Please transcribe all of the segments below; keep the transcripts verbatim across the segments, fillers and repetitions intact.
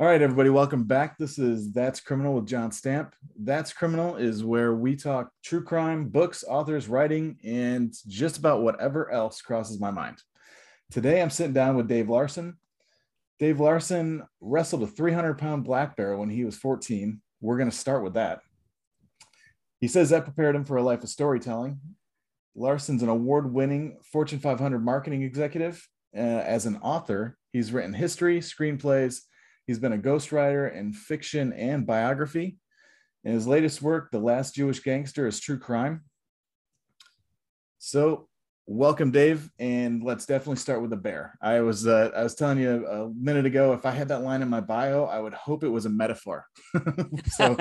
All right, everybody, welcome back. This is That's Criminal with John Stamp. That's Criminal is where we talk true crime, books, authors, writing, and just about whatever else crosses my mind. Today, I'm sitting down with Dave Larson. Dave Larson wrestled a three hundred pound black bear when he was fourteen. We're going to start with that. He says that prepared him for a life of storytelling. Larson's an award-winning Fortune five hundred marketing executive. Uh, as an author, he's written history, screenplays. He's been a ghostwriter in fiction and biography. In his latest work, The Last Jewish Gangster, is true crime. So welcome, Dave, and let's definitely start with the bear. I was uh, I was telling you a minute ago, if I had that line in my bio, I would hope it was a metaphor. so,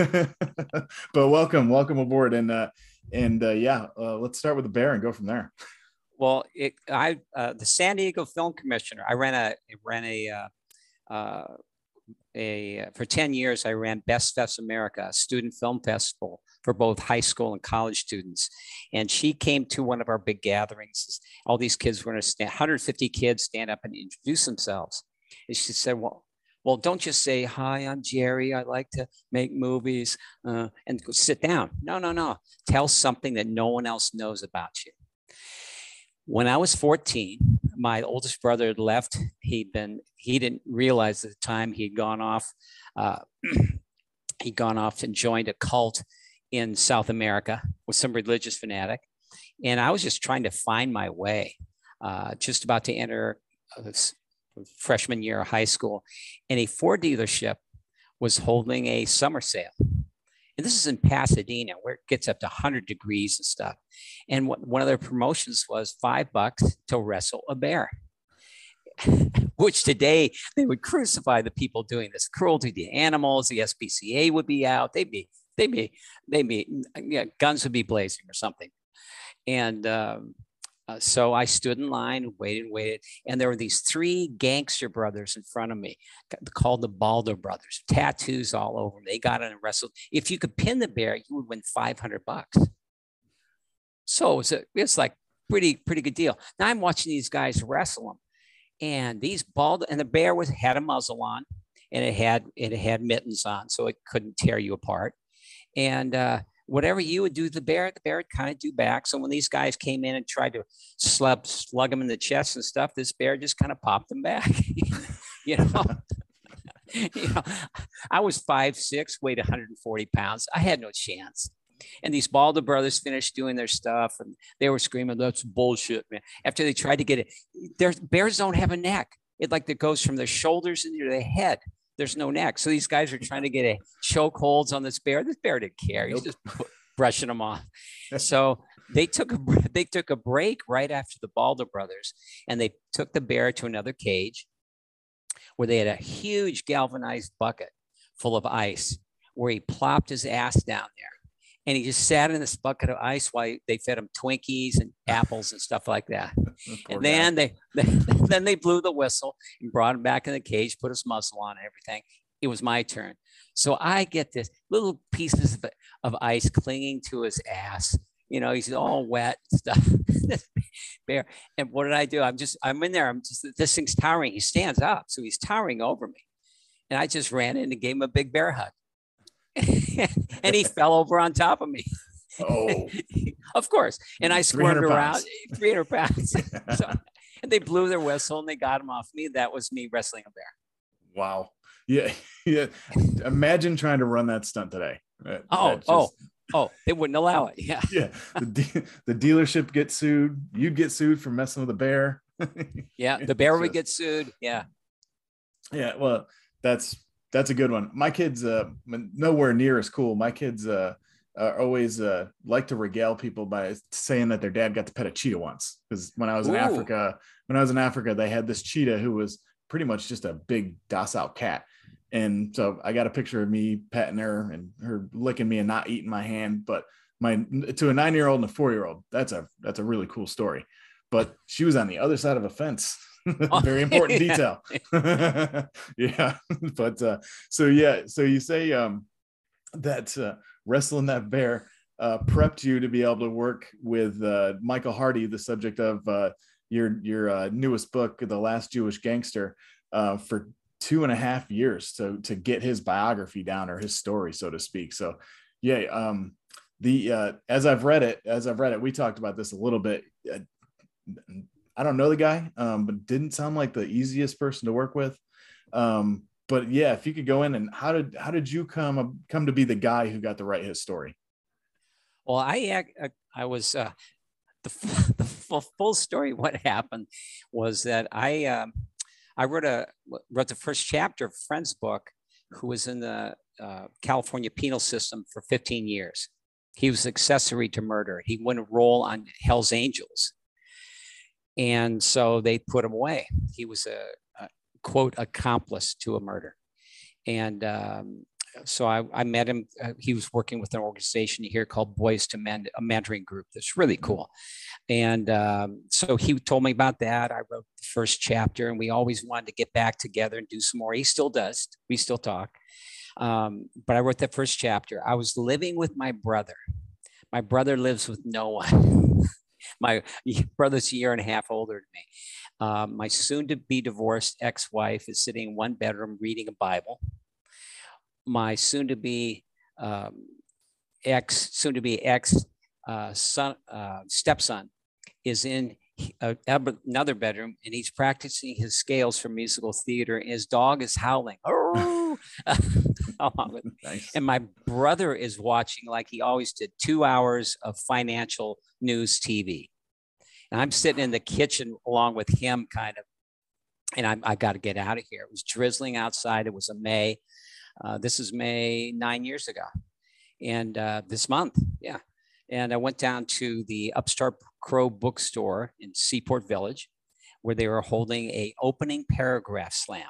but welcome, welcome aboard, and uh, and uh, yeah, uh, let's start with the bear and go from there. Well, it, I uh, the San Diego Film Commissioner. I ran a ran a uh, uh, a for ten years. I ran Best Fest America, a student film festival for both high school and college students. And she came to one of our big gatherings. All these kids were going to stand, one hundred fifty kids stand up and introduce themselves. And she said, "Well, well, don't just say hi. I'm Jerry. I like to make movies, uh, and go sit down. No, no, no. Tell something that no one else knows about you." When I was fourteen, my oldest brother had left. He'd been, he didn't realize at the time he'd gone off, uh, he'd gone off and joined a cult in South America with some religious fanatic. And I was just trying to find my way, uh, just about to enter a freshman year of high school. And a Ford dealership was holding a summer sale. And this is in Pasadena, where it gets up to one hundred degrees and stuff. And what, one of their promotions was five bucks to wrestle a bear, which today they would crucify the people doing this cruelty to animals. The S P C A would be out. They'd be, they'd be, they'd be, yeah, guns would be blazing or something. And um, uh, so I stood in line, waited, waited. And there were these three gangster brothers in front of me called the Baldo brothers, tattoos all over them. They got in and wrestled. If you could pin the bear, you would win five hundred bucks. So it was, a, it was like pretty, pretty good deal. Now I'm watching these guys wrestle them. And these Baldo, and the bear was had a muzzle on, and it had, it had mittens on, so it couldn't tear you apart. And uh, whatever you would do to the bear, the bear would kind of do back. So when these guys came in and tried to slug, slug him in the chest and stuff, this bear just kind of popped them back. you know, you know, I was five six, weighed one hundred forty pounds. I had no chance. And these Baldo brothers finished doing their stuff, and they were screaming, "That's bullshit, man!" After they tried to get it, their bears don't have a neck. It like that goes from their shoulders into their head. There's no neck. So these guys are trying to get a choke holds on this bear. This bear didn't care. He's nope. just brushing them off. So they took a they took a break right after the Baldo brothers, and they took the bear to another cage where they had a huge galvanized bucket full of ice, where he plopped his ass down there. And he just sat in this bucket of ice while they fed him Twinkies and apples and stuff like that. And then they, then they blew the whistle and brought him back in the cage, put his muzzle on and everything. It was my turn. So I get this little pieces of, of ice clinging to his ass. You know, he's all wet and stuff. This bear. And what did I do? I'm just, I'm in there. I'm just, this thing's towering. He stands up. So he's towering over me. And I just ran in and gave him a big bear hug. And he fell over on top of me. Oh, of course. And I squirmed around three hundred pounds. So, and they blew their whistle and they got him off me. That was me wrestling a bear. Wow. Yeah. Yeah. Imagine trying to run that stunt today. That, oh, that just... oh, oh, they wouldn't allow it. Yeah. Yeah. The, de- the dealership gets sued. You'd get sued for messing with a bear. Yeah. The bear just... would get sued. Yeah. Yeah. Well, that's, That's a good one. My kids, uh, nowhere near as cool. My kids uh, uh, always uh, like to regale people by saying that their dad got to pet a cheetah once. Because when I was in Ooh. Africa, when I was in Africa, they had this cheetah who was pretty much just a big docile cat. And so I got a picture of me petting her and her licking me and not eating my hand. But my to a nine-year-old and a four-year-old, that's a that's a really cool story. But she was on the other side of a fence. Very important detail. Yeah. But uh, so, yeah. So you say um, that uh, wrestling that bear uh, prepped you to be able to work with uh, Michael Hardy, the subject of uh, your, your uh, newest book, The Last Jewish Gangster, uh, for two and a half years to to get his biography down, or his story, so to speak. So yeah, um, the uh, as I've read it, as I've read it, we talked about this a little bit. I don't know the guy, um, but didn't sound like the easiest person to work with. Um, but yeah, if you could go in and how did how did you come come to be the guy who got to write his story? Well, I I was uh, the the full, full story. What happened was that I um, I wrote a wrote the first chapter of a friend's book, who was in the uh, California penal system for fifteen years. He was accessory to murder. He went a role on Hell's Angels, and so they put him away. He was a, a quote accomplice to a murder, and um, so I, I met him. Uh, he was working with an organization here called Boys to Men, a mentoring group that's really cool. And um, so he told me about that. I wrote the first chapter, and we always wanted to get back together and do some more. He still does. We still talk. Um, but I wrote that first chapter. I was living with my brother. My brother lives with no one. My brother's a year and a half older than me. Um, my soon-to-be divorced ex-wife is sitting in one bedroom reading a Bible. My soon-to-be um, ex, soon-to-be ex uh, son, uh, stepson is in a, another bedroom, and he's practicing his scales for musical theater. And his dog is howling. Oh, nice. And my brother is watching, like he always did, two hours of financial news T V. And I'm sitting in the kitchen along with him, kind of. And I, I got to get out of here. It was drizzling outside. It was a May. Uh, this is May nine years ago, and uh, this month, yeah. And I went down to the Upstart Crow bookstore in Seaport Village, where they were holding a opening paragraph slam.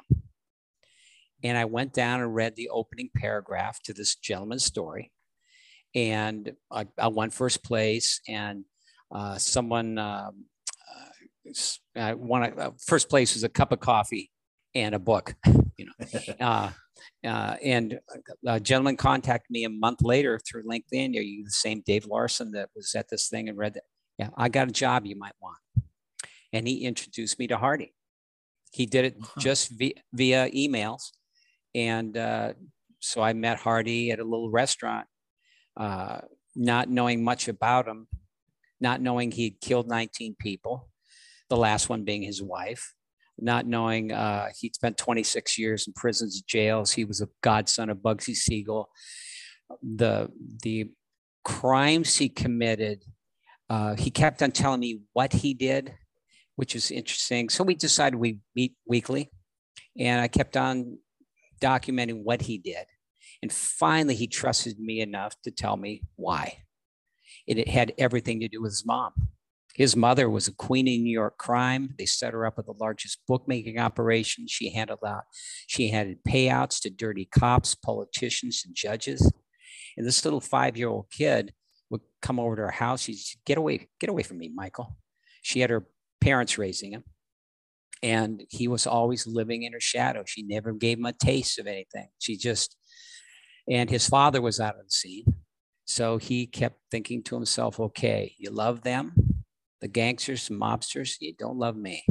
And I went down and read the opening paragraph to this gentleman's story, and I, I won first place. And uh, someone, um, uh, I won a, uh, first place was a cup of coffee and a book, you know. uh, Uh, and a gentleman contacted me a month later through LinkedIn. Are you the same Dave Larson that was at this thing and read that? Yeah, I got a job you might want. And he introduced me to Hardy. He did it just via, via emails. And uh, so I met Hardy at a little restaurant, uh, not knowing much about him, not knowing he'd killed nineteen people, the last one being his wife. Not knowing uh, he'd spent twenty-six years in prisons and jails. He was a godson of Bugsy Siegel. The, the crimes he committed, uh, he kept on telling me what he did, which is interesting. So we decided we meet weekly, and I kept on documenting what he did. And finally, he trusted me enough to tell me why. And it had everything to do with his mom. His mother was a queen in New York crime. They set her up with the largest bookmaking operation. She handled out, she handed payouts to dirty cops, politicians, and judges. And this little five-year-old kid would come over to her house. She'd say, get away, get away from me, Michael. She had her parents raising him. And he was always living in her shadow. She never gave him a taste of anything. She just, and his father was out of the scene. So he kept thinking to himself, okay, you love them, the gangsters, mobsters, you don't love me.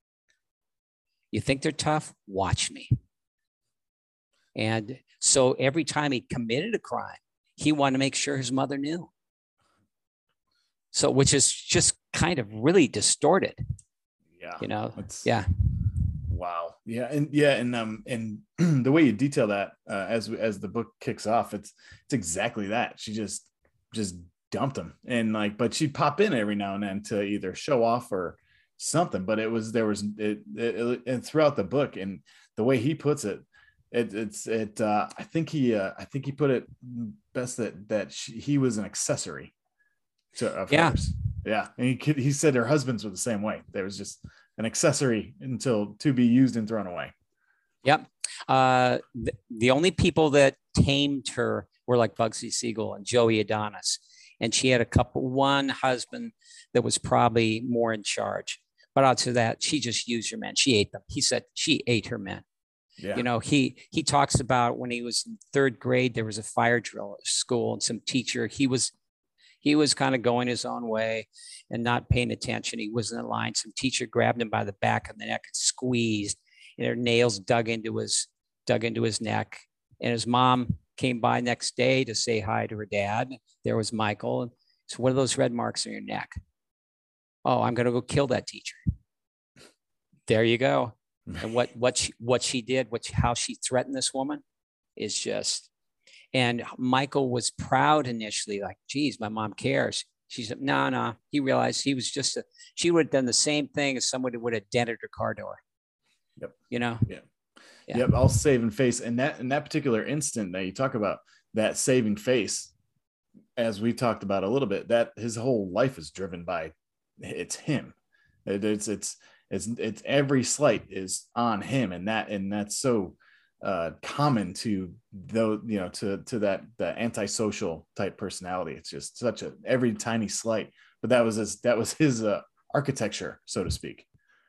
You think they're tough? Watch me. And so every time he committed a crime, he wanted to make sure his mother knew. So, which is just kind of really distorted. Yeah. You know, it's, yeah. Wow. Yeah. And yeah. And, um, and the way you detail that, uh, as, as the book kicks off, it's, it's exactly that. She just, just dumped him, and like, but she'd pop in every now and then to either show off or something. But it was, there was, it, it, and throughout the book, and the way he puts it, it it's, it, uh, I think he, uh, I think he put it best that, that she, he was an accessory to, of yeah. hers. Yeah. And he could, he said her husbands were the same way. There was just an accessory until to be used and thrown away. Yep. Uh, the, the only people that tamed her were like Bugsy Siegel and Joey Adonis. And she had a couple, one husband that was probably more in charge. But out to that, she just used her men. She ate them. He said she ate her men. Yeah. You know, he he talks about when he was in third grade, there was a fire drill at school, and some teacher, he was he was kind of going his own way and not paying attention. He wasn't in line. Some teacher grabbed him by the back of the neck and squeezed. and her nails dug into his dug into his neck. And his mom came by next day to say hi to her dad. There was Michael. And so, what are those red marks on your neck? Oh, I'm going to go kill that teacher. There you go. And what what she, what she did, what she, how she threatened this woman is just. And Michael was proud initially, like, geez, my mom cares. She said, no, no. He realized he was just a, she would have done the same thing as somebody would have dented her car door. Yep. You know? Yeah. Yeah. Yep. All saving face. And that, in that particular instant that you talk about, that saving face, as we talked about a little bit, that his whole life is driven by, it's him. It, it's, it's, it's, it's every slight is on him. And that, and that's so uh, common to though, you know, to, to that, the antisocial type personality. It's just such a, every tiny slight, but that was his, that was his uh, architecture, so to speak.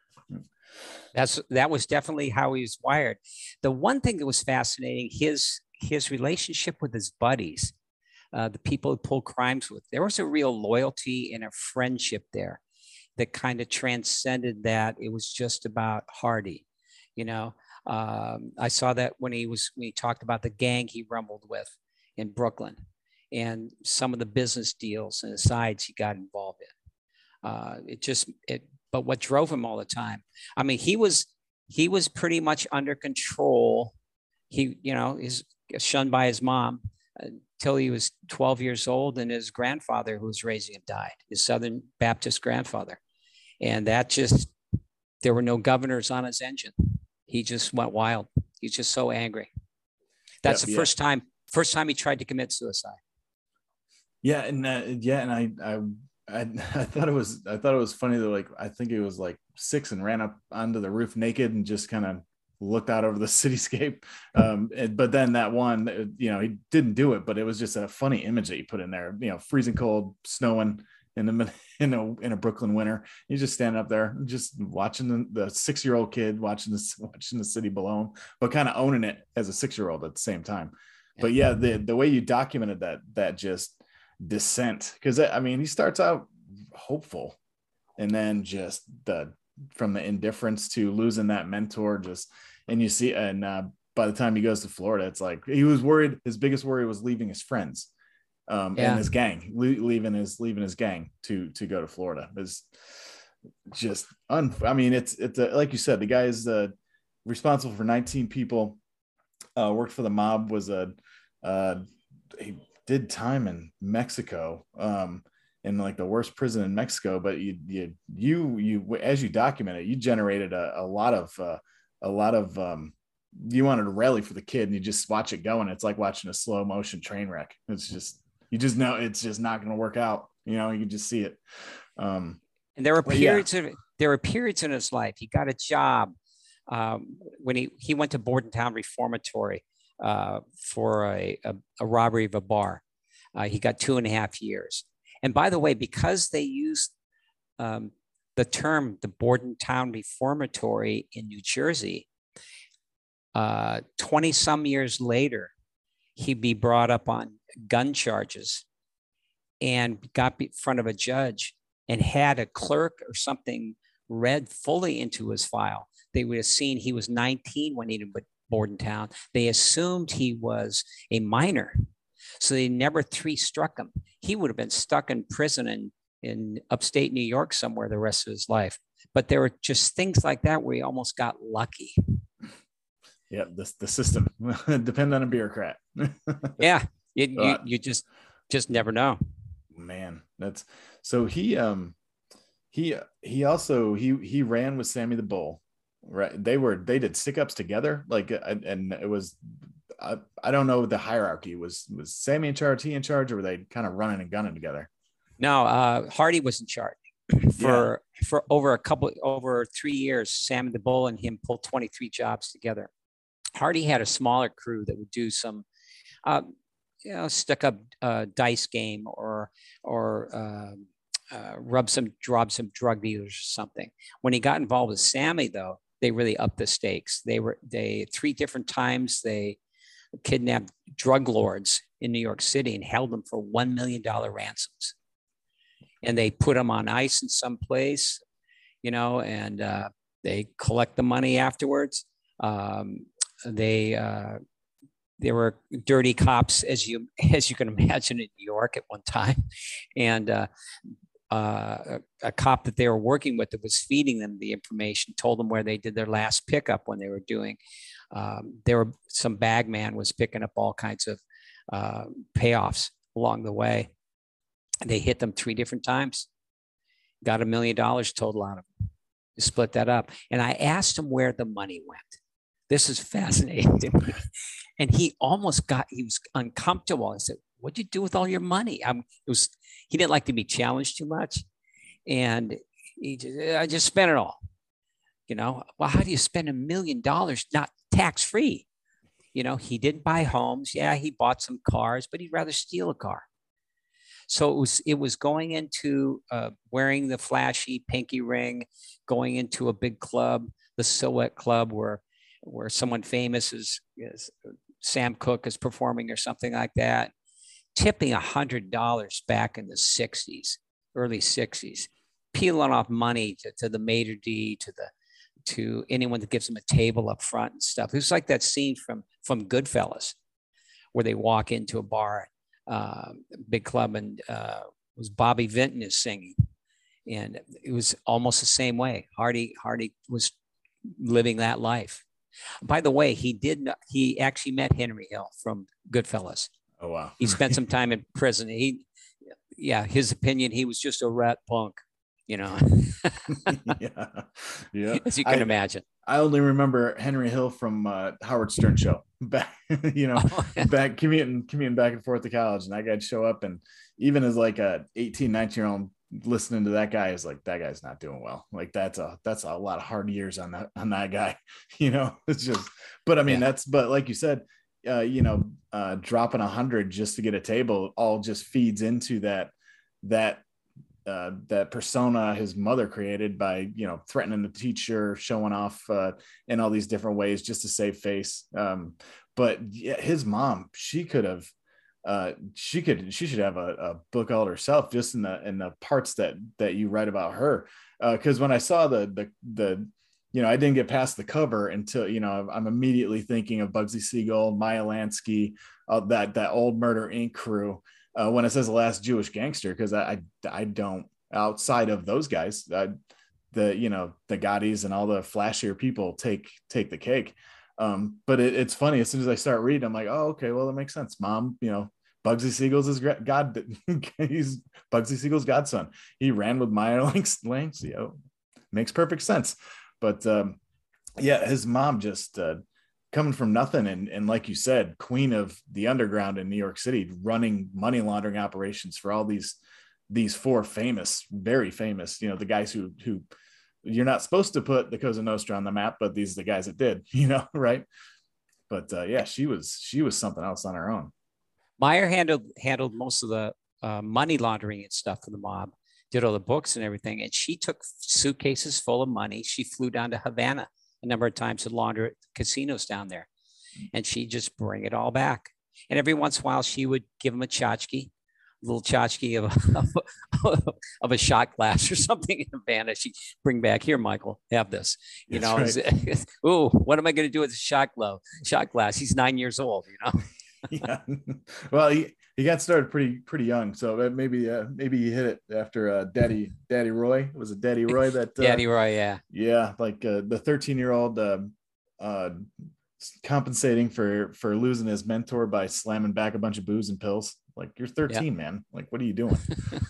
That's, that was definitely how he was wired. The one thing that was fascinating, his, his relationship with his buddies, uh, the people who pulled crimes with, there was a real loyalty and a friendship there that kind of transcended that. It was just about Hardy, you know. Um, I saw that when he was, when he talked about the gang he rumbled with in Brooklyn and some of the business deals and asides he got involved in. Uh, it just, it, but what drove him all the time, I mean, he was, he was pretty much under control. He, you know, is shunned by his mom until he was twelve years old, and his grandfather who was raising him died, his Southern Baptist grandfather. And that just, there were no governors on his engine. He just went wild. He's just so angry. That's yep, the yeah. first time, first time he tried to commit suicide. Yeah. And uh, yeah. And I, I, I, I thought it was, I thought it was funny that, like, I think he was like six and ran up onto the roof naked and just kind of looked out over the cityscape. Um, and, but then that one, you know, he didn't do it, but it was just a funny image that you put in there, you know, freezing cold, snowing in the, in a, in a Brooklyn winter. He's just standing up there, just watching the, the six-year-old kid watching this, watching the city below him, but kind of owning it as a six-year-old at the same time. Yeah. But yeah, the, the way you documented that, that just descent. Cause I mean, he starts out hopeful and then just the, from the indifference to losing that mentor, just, and you see, and uh, by the time he goes to Florida, it's like, he was worried. His biggest worry was leaving his friends. Um, yeah. and his gang, leaving his leaving his gang to to go to Florida is just un. I mean, it's it's a, like you said, the guy is uh, responsible for nineteen people. Uh, worked for the mob. Was a uh, he did time in Mexico, um, in like the worst prison in Mexico. But you you you you as you document it, you generated a, a lot of uh, a lot of. Um, you wanted to rally for the kid, and you just watch it go, and it's like watching a slow motion train wreck. It's just. You just know it's just not going to work out. You know, you can just see it. Um, and there were periods yeah. of there were periods in his life. He got a job um, when he he went to Bordentown Reformatory uh, for a, a, a robbery of a bar. Uh, he got two and a half years. And by the way, because they used um, the term the Bordentown Reformatory in New Jersey, uh, twenty some years later, he'd be brought up on gun charges and got in front of a judge and had a clerk or something read fully into his file. They would have seen he was nineteen when he was Bordentown. They assumed he was a minor. So they never three struck him. He would have been stuck in prison in, in upstate New York somewhere the rest of his life. But there were just things like that where he almost got lucky. Yeah, the, the system depend on a bureaucrat. yeah. You, you, you just just never know. Man, that's so he um he he also he he ran with Sammy the Bull, right? They were they did stick ups together, like, and, and it was I, I don't know the hierarchy. Was was Sammy in charge, he in charge, or were they kind of running and gunning together? No, uh Hardy was in charge for yeah. for over a couple over three years. Sammy the Bull and him pulled twenty-three jobs together. Hardy had a smaller crew that would do some uh, you know, stick up uh, dice game or or uh, uh, rub some, drop some drug dealers or something. When he got involved with Sammy, though, they really upped the stakes. They were they three different times they kidnapped drug lords in New York City and held them for one million dollar ransoms, and they put them on ice in some place, you know, and uh, they collect the money afterwards. Um, they uh, there were dirty cops, as you as you can imagine, in New York at one time, and uh, uh, a, a cop that they were working with that was feeding them the information told them where they did their last pickup when they were doing. Um, there were some bag man was picking up all kinds of uh, payoffs along the way. They hit them three different times. Got a million dollars total out of them. Split that up. And I asked him where the money went. This is fascinating to me. And he almost got, he was uncomfortable. I said, what'd you do with all your money? I'm, it was, he didn't like to be challenged too much. And he just, I just spent it all. You know, well, how do you spend a million dollars not tax-free? You know, he didn't buy homes. Yeah, he bought some cars, but he'd rather steal a car. So it was it was going into uh, wearing the flashy pinky ring, going into a big club, the Silhouette Club, where where someone famous is, is Sam Cooke is performing or something like that, tipping a hundred dollars back in the sixties, early sixties, peeling off money to, to the maitre d, to the to anyone that gives them a table up front and stuff. It was like that scene from from Goodfellas, where they walk into a bar. Uh, big club, and uh, was Bobby Vinton is singing, and it was almost the same way. Hardy Hardy was living that life. By the way, he did he actually met Henry Hill from Goodfellas. Oh wow! He spent some time in prison. He, yeah, his opinion, he was just a rat punk, you know. yeah, yeah. As you can I, imagine. I only remember Henry Hill from uh, Howard Stern show back, you know, oh, yeah. back commuting, commuting back and forth to college. And that guy'd show up, and even as like a eighteen, nineteen year old listening to that guy is like, that guy's not doing well. Like that's a, that's a lot of hard years on that, on that guy, you know, it's just, but I mean, yeah. that's, but like you said, uh, you know, uh, dropping a hundred just to get a table all just feeds into that, that, Uh, that persona his mother created by, you know, threatening the teacher, showing off uh, in all these different ways just to save face. Um, but yeah, his mom, she could have, uh, she could, she should have a, a book all herself, just in the in the parts that that you write about her. Because uh, when I saw the the the, you know, I didn't get past the cover until, you know, I'm immediately thinking of Bugsy Siegel, Maya Lansky, uh, that that old Murder Incorporated crew. Uh, when it says the last Jewish gangster, because I, I I don't, outside of those guys, uh, the you know the Gaudis and all the flashier people take take the cake. Um, but it, it's funny, as soon as I start reading, I'm like, oh okay, well that makes sense. Mom, you know, Bugsy Siegel's his god. He's Bugsy Siegel's godson. He ran with Meyer Lansky. Oh, makes perfect sense. But um, yeah, his mom just. Uh, coming from nothing, and, and like you said, queen of the underground in New York City, running money laundering operations for all these these four famous, very famous, you know, the guys who who you're not supposed to put the Cosa Nostra on the map, but these are the guys that did, you know, right? But uh, yeah, she was she was something else on her own. Meyer handled handled most of the uh, money laundering and stuff for the mob, did all the books and everything, and she took suitcases full of money. She flew down to Havana a number of times to launder at casinos down there, and she'd just bring it all back. And every once in a while, she would give him a tchotchke, a little tchotchke of a, of a shot glass or something in Havana. She'd bring back, here, Michael, have this. You That's know, right. Ooh, what am I going to do with a shot glass? Shot glass. He's nine years old. You know. Yeah. Well, he, he got started pretty pretty young, so maybe uh, maybe he hit it after uh, Daddy Daddy Roy. Was it Daddy Roy that uh, Daddy Roy? Yeah. Yeah, like uh, the thirteen year old uh, uh, compensating for for losing his mentor by slamming back a bunch of booze and pills. Like, you're thirteen, yep. man. Like, what are you doing?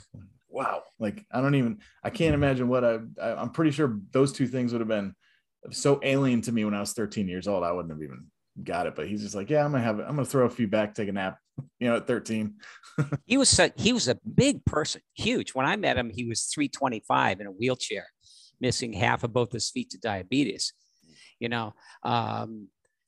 Wow. Like, I don't even. I can't imagine what I, I. I'm pretty sure those two things would have been so alien to me when I was thirteen years old. I wouldn't have even got it. But he's just like, yeah, I'm gonna have. I'm gonna throw a few back, take a nap. You know, at thirteen. he was such, he was a big person, huge. When I met him, he was three twenty-five in a wheelchair, missing half of both his feet to diabetes. You know, um,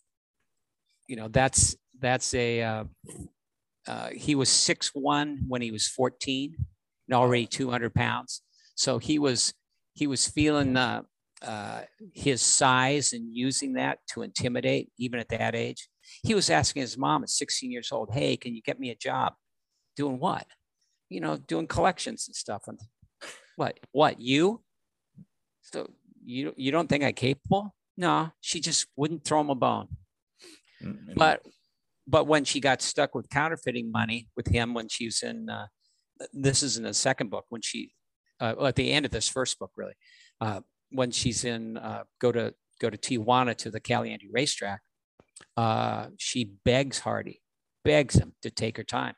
you know that's that's a. Uh, uh, he was six one when he was fourteen, and already two hundred pounds. So he was he was feeling uh, uh, his size and using that to intimidate, even at that age. He was asking his mom at sixteen years old, hey, can you get me a job? Doing what? You know, doing collections and stuff. And what, what, you? So you, you don't think I'm capable? No, she just wouldn't throw him a bone. And But but when she got stuck with counterfeiting money with him when she was in, uh, this is in the second book, when she, uh, well, at the end of this first book, really, uh, when she's in, uh, go to go to Tijuana to the Caliente racetrack, uh, she begs Hardy, begs him to take her time.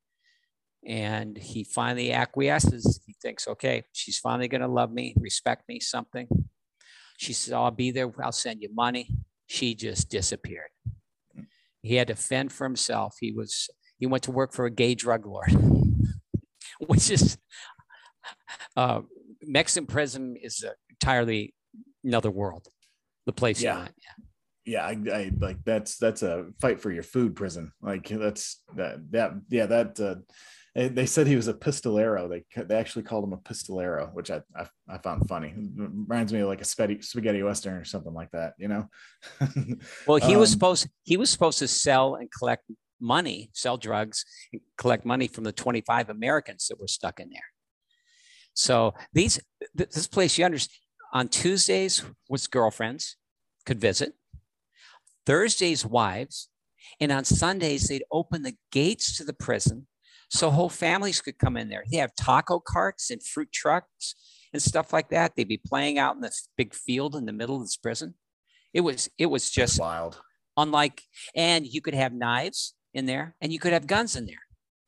And he finally acquiesces. He thinks, okay, she's finally going to love me, respect me, something. She says, I'll be there. I'll send you money. She just disappeared. He had to fend for himself. He was, he went to work for a gay drug lord, which is, uh, Mexican prison is entirely another world, the place yeah. he went. Yeah. Yeah. I, I like, that's, that's a fight for your food prison. Like that's that, that, yeah, that, uh, they said he was a pistolero. They they actually called him a pistolero, which I I, I found funny. It reminds me of like a spaghetti, spaghetti western or something like that, you know. Well, he um, was supposed he was supposed to sell and collect money, sell drugs, and collect money from the twenty-five Americans that were stuck in there. So these this place, you understand, on Tuesdays was girlfriends could visit, Thursdays wives, and on Sundays they'd open the gates to the prison. So whole families could come in there. They have taco carts and fruit trucks and stuff like that. They'd be playing out in this big field in the middle of this prison. It was it was just wild. Unlike, and you could have knives in there and you could have guns in there.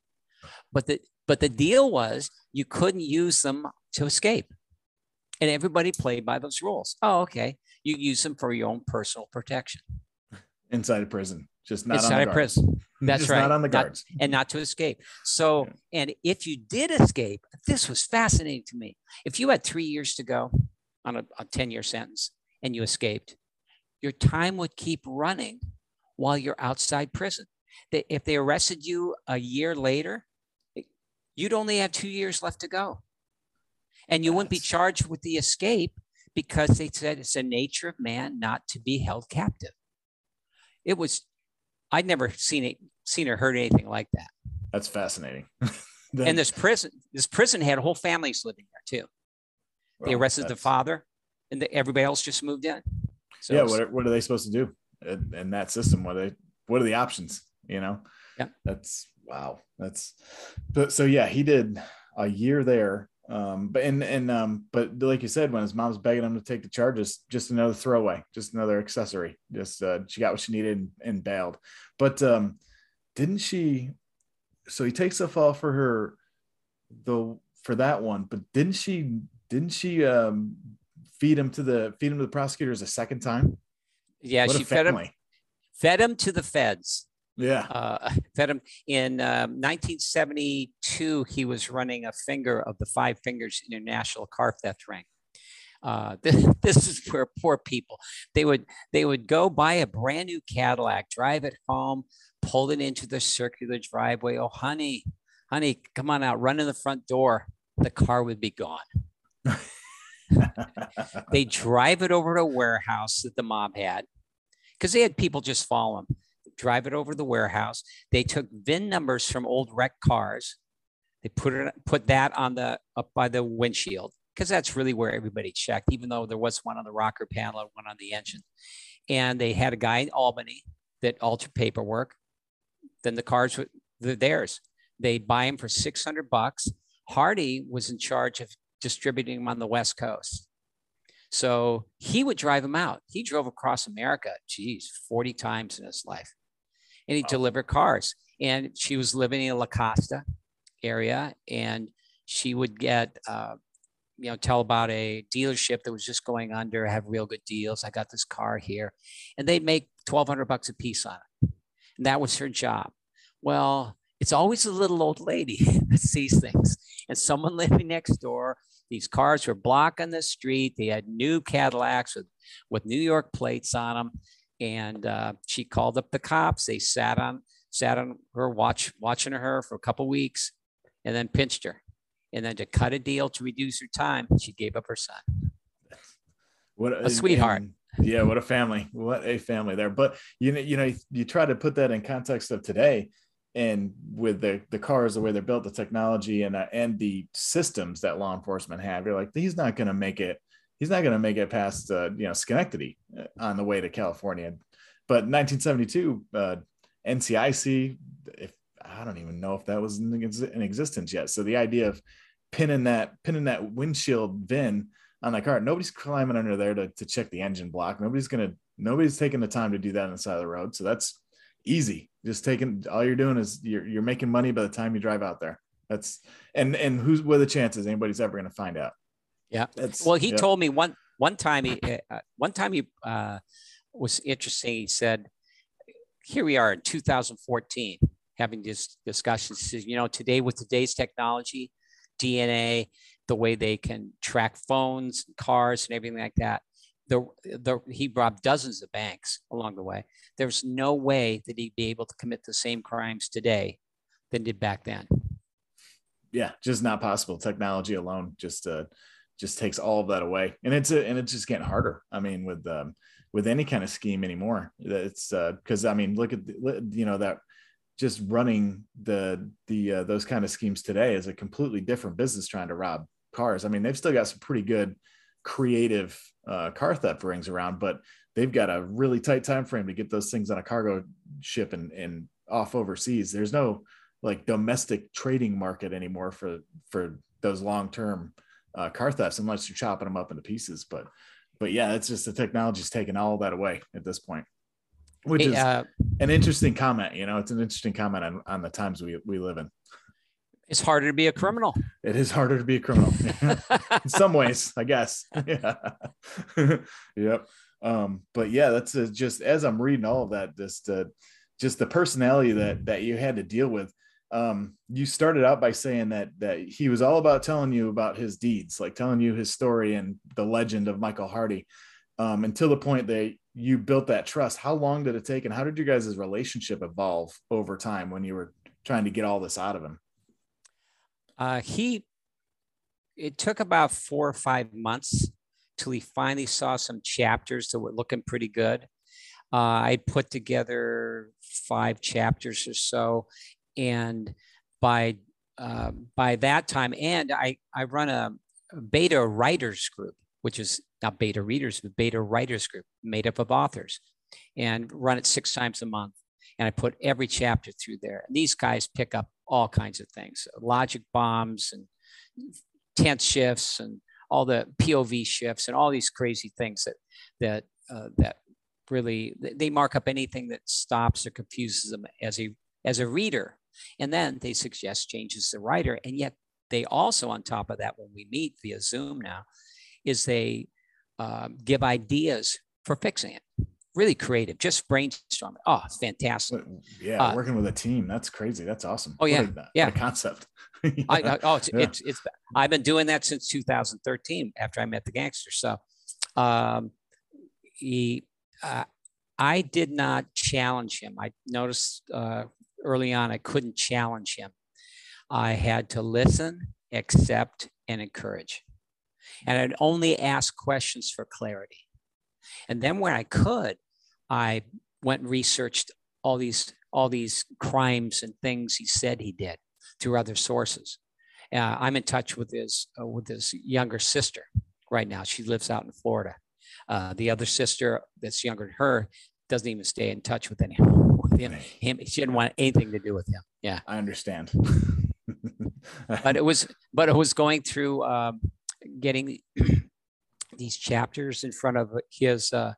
But the but the deal was you couldn't use them to escape. And everybody played by those rules. Oh, okay. You use them for your own personal protection. Inside a prison. Just not Inside on the a guards. prison. That's Just right. Not on the not, guards. and not to escape. So, yeah. And if you did escape, this was fascinating to me. If you had three years to go on a, a ten-year sentence and you escaped, your time would keep running while you're outside prison. They, if they arrested you a year later, you'd only have two years left to go. And you That's... wouldn't be charged with the escape because they said it's the nature of man not to be held captive. It was, I'd never seen it, seen or heard anything like that. That's fascinating. Then, and this prison, this prison had whole families living there too. They well, arrested the father, and the, everybody else just moved in. So yeah, what are, what are they supposed to do in, in that system? What are they? What are the options? You know, yeah, that's wow. That's, but so yeah, he did a year there. Um, but and and um, but like you said, when his mom's begging him to take the charges, just another throwaway, just another accessory. Just uh, she got what she needed and, and bailed. But um, didn't she? So he takes the fall for her, the for that one. But didn't she? Didn't she um, feed him to the feed him to the prosecutors a second time? Yeah, what she fed him. Fed him to the feds. Yeah. Uh, fed him in um, nineteen seventy-two. He was running a finger of the Five Fingers International car theft ring. Uh, this, this is where poor people, they would they would go buy a brand new Cadillac, drive it home, pull it into the circular driveway. Oh, honey, honey, come on out, run in the front door. The car would be gone. They drive it over to a warehouse that the mob had, because they had people just follow them. Drive it over to the warehouse. They took V I N numbers from old wrecked cars. They put it put that on the up by the windshield, because that's really where everybody checked, even though there was one on the rocker panel and one on the engine. And they had a guy in Albany that altered paperwork. Then the cars were theirs. They buy them for six hundred bucks. Hardy was in charge of distributing them on the West Coast. So he would drive them out. He drove across America, geez, forty times in his life. And he delivered cars. And she was living in La Costa area, and she would get, uh, you know, tell about a dealership that was just going under, have real good deals. I got this car here, and they'd make twelve hundred bucks a piece on it. And that was her job. Well, it's always a little old lady that sees things, and someone living next door. These cars were blocking the street. They had new Cadillacs with, with New York plates on them. And uh, she called up the cops. They sat on sat on her, watch, watching her for a couple of weeks, and then pinched her. And then to cut a deal to reduce her time, she gave up her son. What a sweetheart. And, yeah, what a family. What a family there. But, you know, you know, you try to put that in context of today. And with the, the cars, the way they're built, the technology and uh, and the systems that law enforcement have, you're like, he's not going to make it he's not going to make it past, uh, you know, Schenectady on the way to California. But nineteen seventy-two, uh, N C I C, if I don't even know if that was in, in existence yet. So the idea of pinning that pinning that windshield V I N on the car, nobody's climbing under there to, to check the engine block. Nobody's gonna nobody's taking the time to do that on the side of the road. So that's easy. Just taking, all you're doing is you're you're making money by the time you drive out there. That's and and who's what are the chances anybody's ever going to find out? Yeah. That's, well, he yeah. told me one one time he uh, one time he uh, was interesting. He said, "Here we are in two thousand fourteen having this discussion. He says, you know, today with today's technology, D N A, the way they can track phones, cars, and everything like that." The, the, he robbed dozens of banks along the way. There's no way that he'd be able to commit the same crimes today than did back then. Yeah, just not possible. Technology alone just uh, just takes all of that away, and it's a, and it's just getting harder. I mean, with um, with any kind of scheme anymore, it's because uh, I mean, look at the, you know that just running the the uh, those kind of schemes today is a completely different business trying to rob cars. I mean, they've still got some pretty good creative uh, car theft rings around, but they've got a really tight time frame to get those things on a cargo ship and, and off overseas. There's no like domestic trading market anymore for for those long-term uh, car thefts unless you're chopping them up into pieces. But but yeah, it's just the technology's taken all that away at this point, which hey, is uh, an interesting comment. You know, it's an interesting comment on, on the times we, we live in. It's harder to be a criminal. It is harder to be a criminal in some ways, I guess. Yeah. Yep. Um, but yeah, that's uh, just as I'm reading all of that, just uh, just the personality that that you had to deal with. Um, you started out by saying that that he was all about telling you about his deeds, like telling you his story and the legend of Michael Hardy, um, until the point that you built that trust. How long did it take, and how did you guys' relationship evolve over time when you were trying to get all this out of him? Uh, he, it took about four or five months till he finally saw some chapters that were looking pretty good. Uh, I put together five chapters or so, and by uh, by that time, and I I run a, a beta writers group, which is not beta readers, but beta writers group made up of authors, and run it six times a month. And I put every chapter through there. And these guys pick up all kinds of things, logic bombs and tense shifts and all the P O V shifts and all these crazy things that that uh, that really, they mark up anything that stops or confuses them as a as a reader. And then they suggest changes to the writer. And yet they also, on top of that, when we meet via Zoom now, is they uh, give ideas for fixing it. Really creative, just brainstorming. Oh, fantastic. Yeah, uh, working with a team. That's crazy. That's awesome. Oh, yeah. What a, yeah. What a concept. Yeah. I, I, oh, it's, yeah. it's, it's, I've been doing that since two thousand thirteen after I met the gangster. So um, he, uh, I did not challenge him. I noticed uh, early on I couldn't challenge him. I had to listen, accept, and encourage. And I'd only ask questions for clarity. And then when I could, I went and researched all these all these crimes and things he said he did through other sources. Uh, I'm in touch with his uh, with his younger sister right now. She lives out in Florida. Uh, the other sister that's younger than her doesn't even stay in touch with any with him. him. She didn't want anything to do with him. Yeah, I understand. but it was but it was going through um, getting these chapters in front of his uh,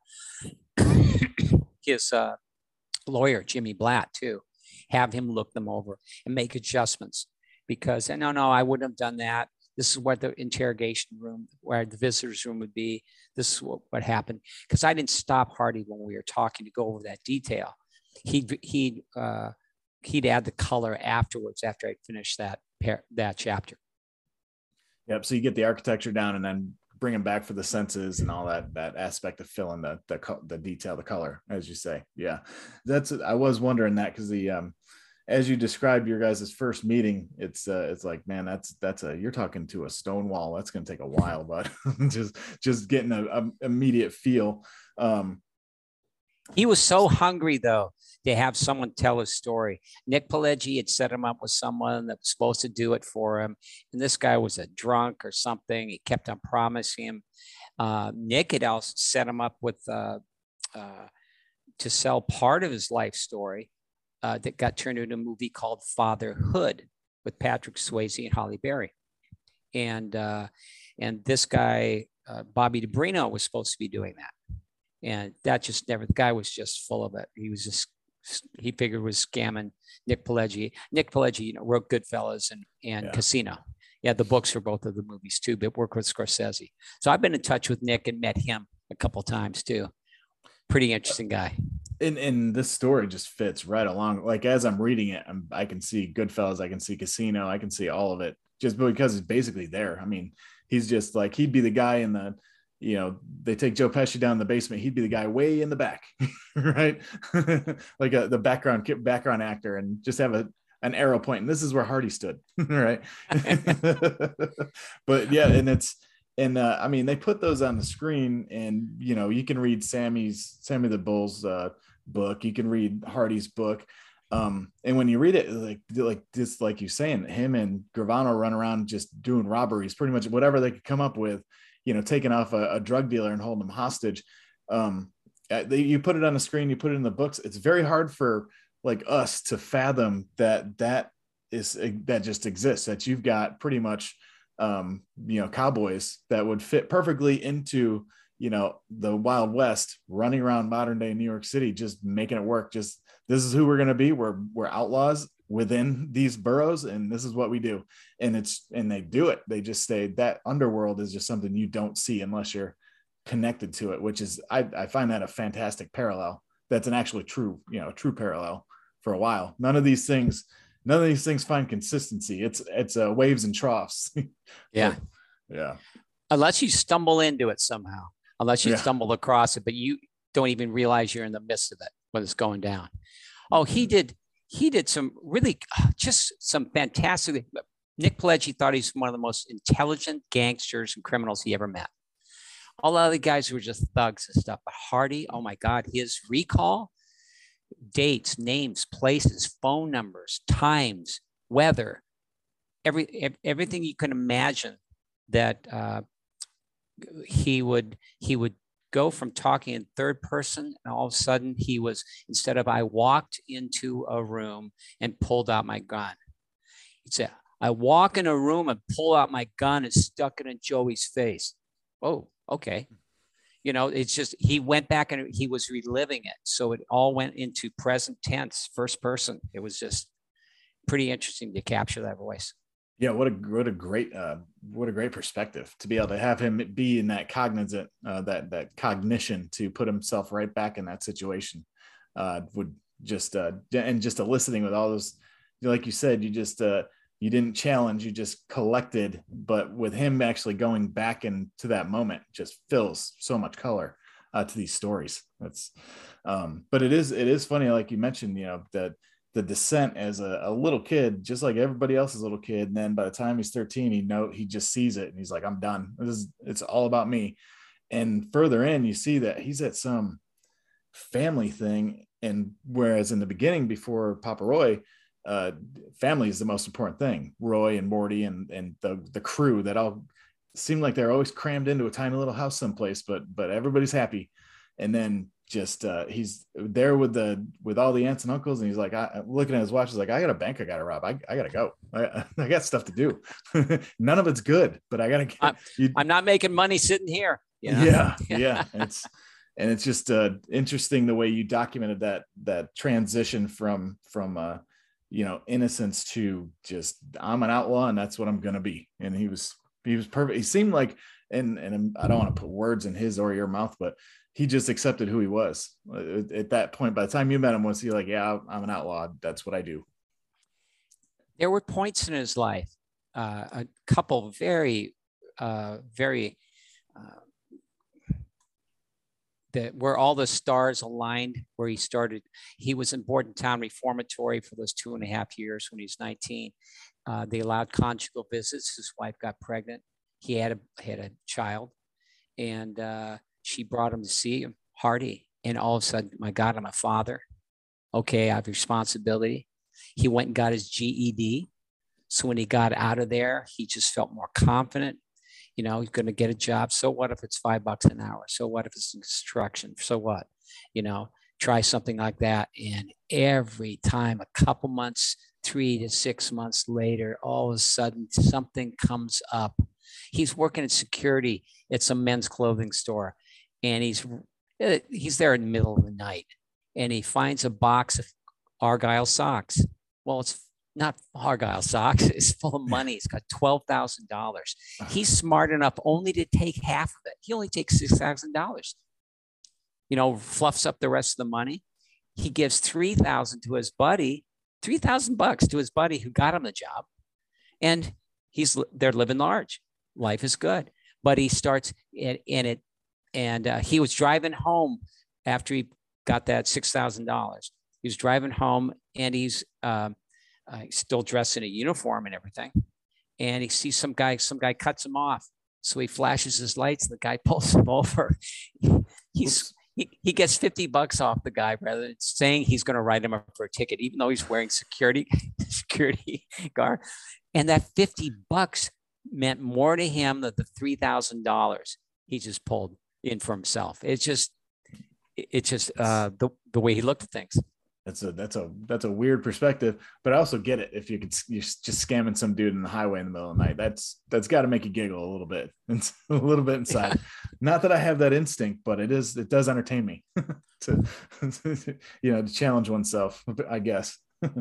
his uh, lawyer, Jimmy Blatt, too. Have him look them over and make adjustments, because no, no, I wouldn't have done that. This is what the interrogation room, where the visitors room would be. This is what, what happened. Because I didn't stop Hardy when we were talking to go over that detail. He'd he'd uh, he'd add the color afterwards after I finished that pair, that chapter. Yep. So you get the architecture down, and then bring them back for the senses and all that, that aspect of filling the, the, the detail, the color, as you say. Yeah. That's, I was wondering that, because the, um, as you described your guys' first meeting, it's, uh, it's like, man, that's, that's a, you're talking to a stone wall. That's going to take a while, but just, just getting a, a immediate feel. Um, He was so hungry, though, to have someone tell his story. Nick Pileggi had set him up with someone that was supposed to do it for him. And this guy was a drunk or something. He kept on promising him. Uh, Nick had also set him up with uh, uh, to sell part of his life story uh, that got turned into a movie called Fatherhood with Patrick Swayze and Halle Berry. And, uh, and this guy, uh, Bobby DeBrino, was supposed to be doing that. And that just never, the guy was just full of it. He was just, he figured was scamming Nick Pileggi. Nick Pileggi, you know, wrote Goodfellas and, and yeah. Casino. Yeah, the books for both of the movies too, but worked with Scorsese. So I've been in touch with Nick and met him a couple of times too. Pretty interesting guy. And, and this story just fits right along. Like as I'm reading it, I'm, I can see Goodfellas, I can see Casino, I can see all of it just because it's basically there. I mean, he's just like, he'd be the guy in the, you know, they take Joe Pesci down in the basement. He'd be the guy way in the back, right? Like a, the background background actor, and just have a an arrow point. And this is where Hardy stood, right? But yeah, and it's and uh, I mean, they put those on the screen, and you know, you can read Sammy's Sammy the Bull's uh, book. You can read Hardy's book. Um, and when you read it, like like just like you saying, him and Gravano run around just doing robberies, pretty much whatever they could come up with. You know, taking off a, a drug dealer and holding him hostage. Um, they, you put it on the screen, you put it in the books. It's very hard for like us to fathom that that is that just exists. That you've got pretty much, um, you know, cowboys that would fit perfectly into, you know, the Wild West, running around modern day New York City, just making it work. Just this is who we're going to be. We're we're outlaws within these boroughs, and this is what we do. And it's and they do it. They just say that underworld is just something you don't see unless you're connected to it, which is I, I find that a fantastic parallel. That's an actually true, you know, true parallel for a while. None of these things, none of these things find consistency. It's it's uh, waves and troughs. Yeah. But, yeah. Unless you stumble into it somehow, unless you yeah. stumble across it, but you don't even realize you're in the midst of it when it's going down. Oh, he did. He did some really just some fantastic. Nick Pileggi thought he's one of the most intelligent gangsters and criminals he ever met. All the other guys were just thugs and stuff. But Hardy, oh my God, his recall, dates, names, places, phone numbers, times, weather, every everything you can imagine that uh, he would he would go from talking in third person, and all of a sudden he was, instead of I walked into a room and pulled out my gun, he'd say, I walk in a room and pull out my gun and stuck it in Joey's face. Oh, okay. You know, it's just, he went back and he was reliving it. So it all went into present tense, first person. It was just pretty interesting to capture that voice. Yeah, what a what a great uh, what a great perspective to be able to have him be in that cognizant uh, that that cognition to put himself right back in that situation uh, would just uh, and just eliciting with all those, like you said, you just uh, you didn't challenge, you just collected, but with him actually going back into that moment just fills so much color uh, to these stories. That's um, but it is it is funny, like you mentioned, you know, that the descent as a, a little kid, just like everybody else's little kid. And then by the time he's thirteen, he know he just sees it and he's like, I'm done. This is, it's all about me. And further in, you see that he's at some family thing. And whereas in the beginning, before Papa Roy, uh, family is the most important thing. Roy and Morty and, and the, the crew that all seem like they're always crammed into a tiny little house someplace, but, but everybody's happy. And then just uh he's there with the with all the aunts and uncles, and he's like, I, looking at his watch, he's like, I got a bank I gotta rob. I, I gotta go. I, I got stuff to do. None of it's good, but I gotta get. I'm, you, I'm not making money sitting here. You know? Yeah, yeah. It's and it's just uh interesting the way you documented that that transition from from uh you know innocence to just I'm an outlaw and that's what I'm gonna be. And he was he was perfect. He seemed like, and and I don't want to put words in his or your mouth, but he just accepted who he was at that point. By the time you met him, was he like, yeah, I'm an outlaw. That's what I do. There were points in his life, uh, a couple very, uh, very, uh, that where all the stars aligned, where he started. He was in Bordentown Reformatory for those two and a half years when he was nineteen. Uh, they allowed conjugal visits. His wife got pregnant. He had a, had a child, and uh, she brought him to see him, Hardy. And all of a sudden, my God, I'm a father. Okay, I have responsibility. He went and got his G E D. So when he got out of there, he just felt more confident. You know, he's going to get a job. So what if it's five bucks an hour? So what if it's construction? So what? You know, try something like that. And every time, a couple months, three to six months later, all of a sudden something comes up. He's working at security at some men's clothing store, and he's he's there in the middle of the night, and he finds a box of Argyle socks. Well, it's not Argyle socks. It's full of money. It's got twelve thousand dollars. He's smart enough only to take half of it. He only takes six thousand dollars. You know, fluffs up the rest of the money. He gives three thousand to his buddy, three thousand bucks to his buddy who got him the job. And he's, they're living large. Life is good. But he starts in, in it. And uh, he was driving home after he got that six thousand dollars. He was driving home, and he's um, uh, still dressed in a uniform and everything. And he sees some guy, some guy cuts him off. So he flashes his lights, and the guy pulls him over. He's, he, he gets fifty bucks off the guy rather than saying he's going to write him up for a ticket, even though he's wearing security, security guard. And that fifty bucks meant more to him than the three thousand dollars he just pulled in for himself. It's just, it's just uh, the, the way he looked at things. That's a that's a that's a weird perspective, but I also get it. If you could, you're just scamming some dude in the highway in the middle of the night. That's that's got to make you giggle a little bit, it's a little bit inside. Yeah. Not that I have that instinct, but it is it does entertain me to, you know, to challenge oneself, I guess.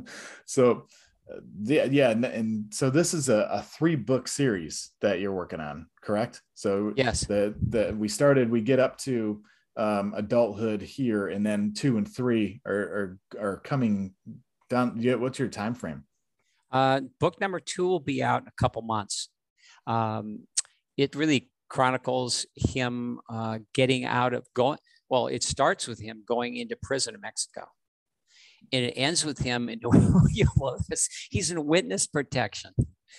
So, uh, yeah, yeah, and, and so this is a, a three book series that you're working on, correct? So yes, the the we started. We get up to Um, adulthood here, and then two and three are are, are coming down. Yeah, what's your time frame? Uh, book number two will be out in a couple months. Um, it really chronicles him uh, getting out of going. Well, it starts with him going into prison in Mexico, and it ends with him in. He's in witness protection.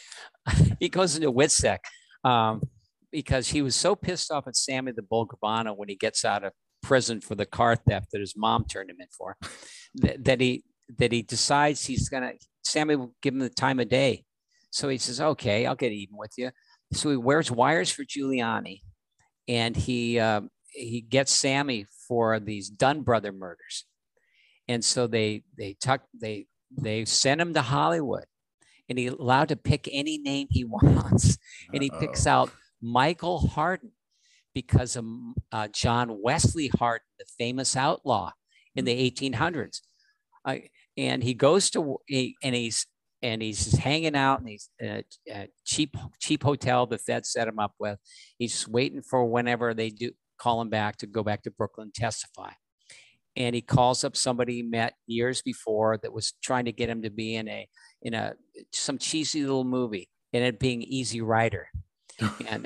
He goes into WITSEC. Um, because he was so pissed off at Sammy the Bull Gravano when he gets out of prison for the car theft that his mom turned him in for, that, that he that he decides he's gonna, Sammy will give him the time of day. So he says, okay, I'll get even with you. So he wears wires for Giuliani, and he uh, he gets Sammy for these Dunn brother murders. And so they they tuck they they send him to Hollywood, and he's allowed to pick any name he wants, and he Uh-oh. picks out Michael Hardin because of uh, John Wesley Hardin, the famous outlaw in the eighteen hundreds. Uh, and he goes to he, and he's and he's hanging out in these uh, uh, cheap cheap hotel the Fed set him up with. He's waiting for whenever they do call him back to go back to Brooklyn testify. And he calls up somebody he met years before that was trying to get him to be in a in a some cheesy little movie, and it being Easy Rider. And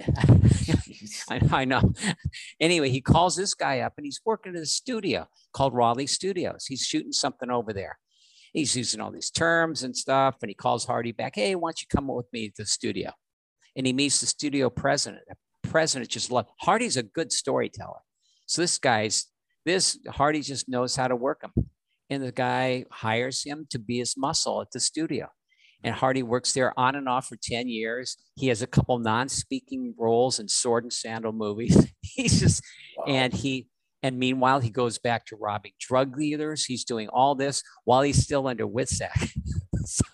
I, I know. Anyway, he calls this guy up, and he's working at a studio called Raleigh Studios. He's shooting something over there. He's using all these terms and stuff, and he calls Hardy back. Hey, why don't you come with me to the studio? And he meets the studio president. The president just loves Hardy's a good storyteller. So this guy's this Hardy just knows how to work him, and the guy hires him to be his muscle at the studio. And Hardy works there on and off for ten years. He has a couple non-speaking roles in sword and sandal movies. He's just, wow. and he, and meanwhile, he goes back to robbing drug dealers. He's doing all this while he's still under WITSEC. so,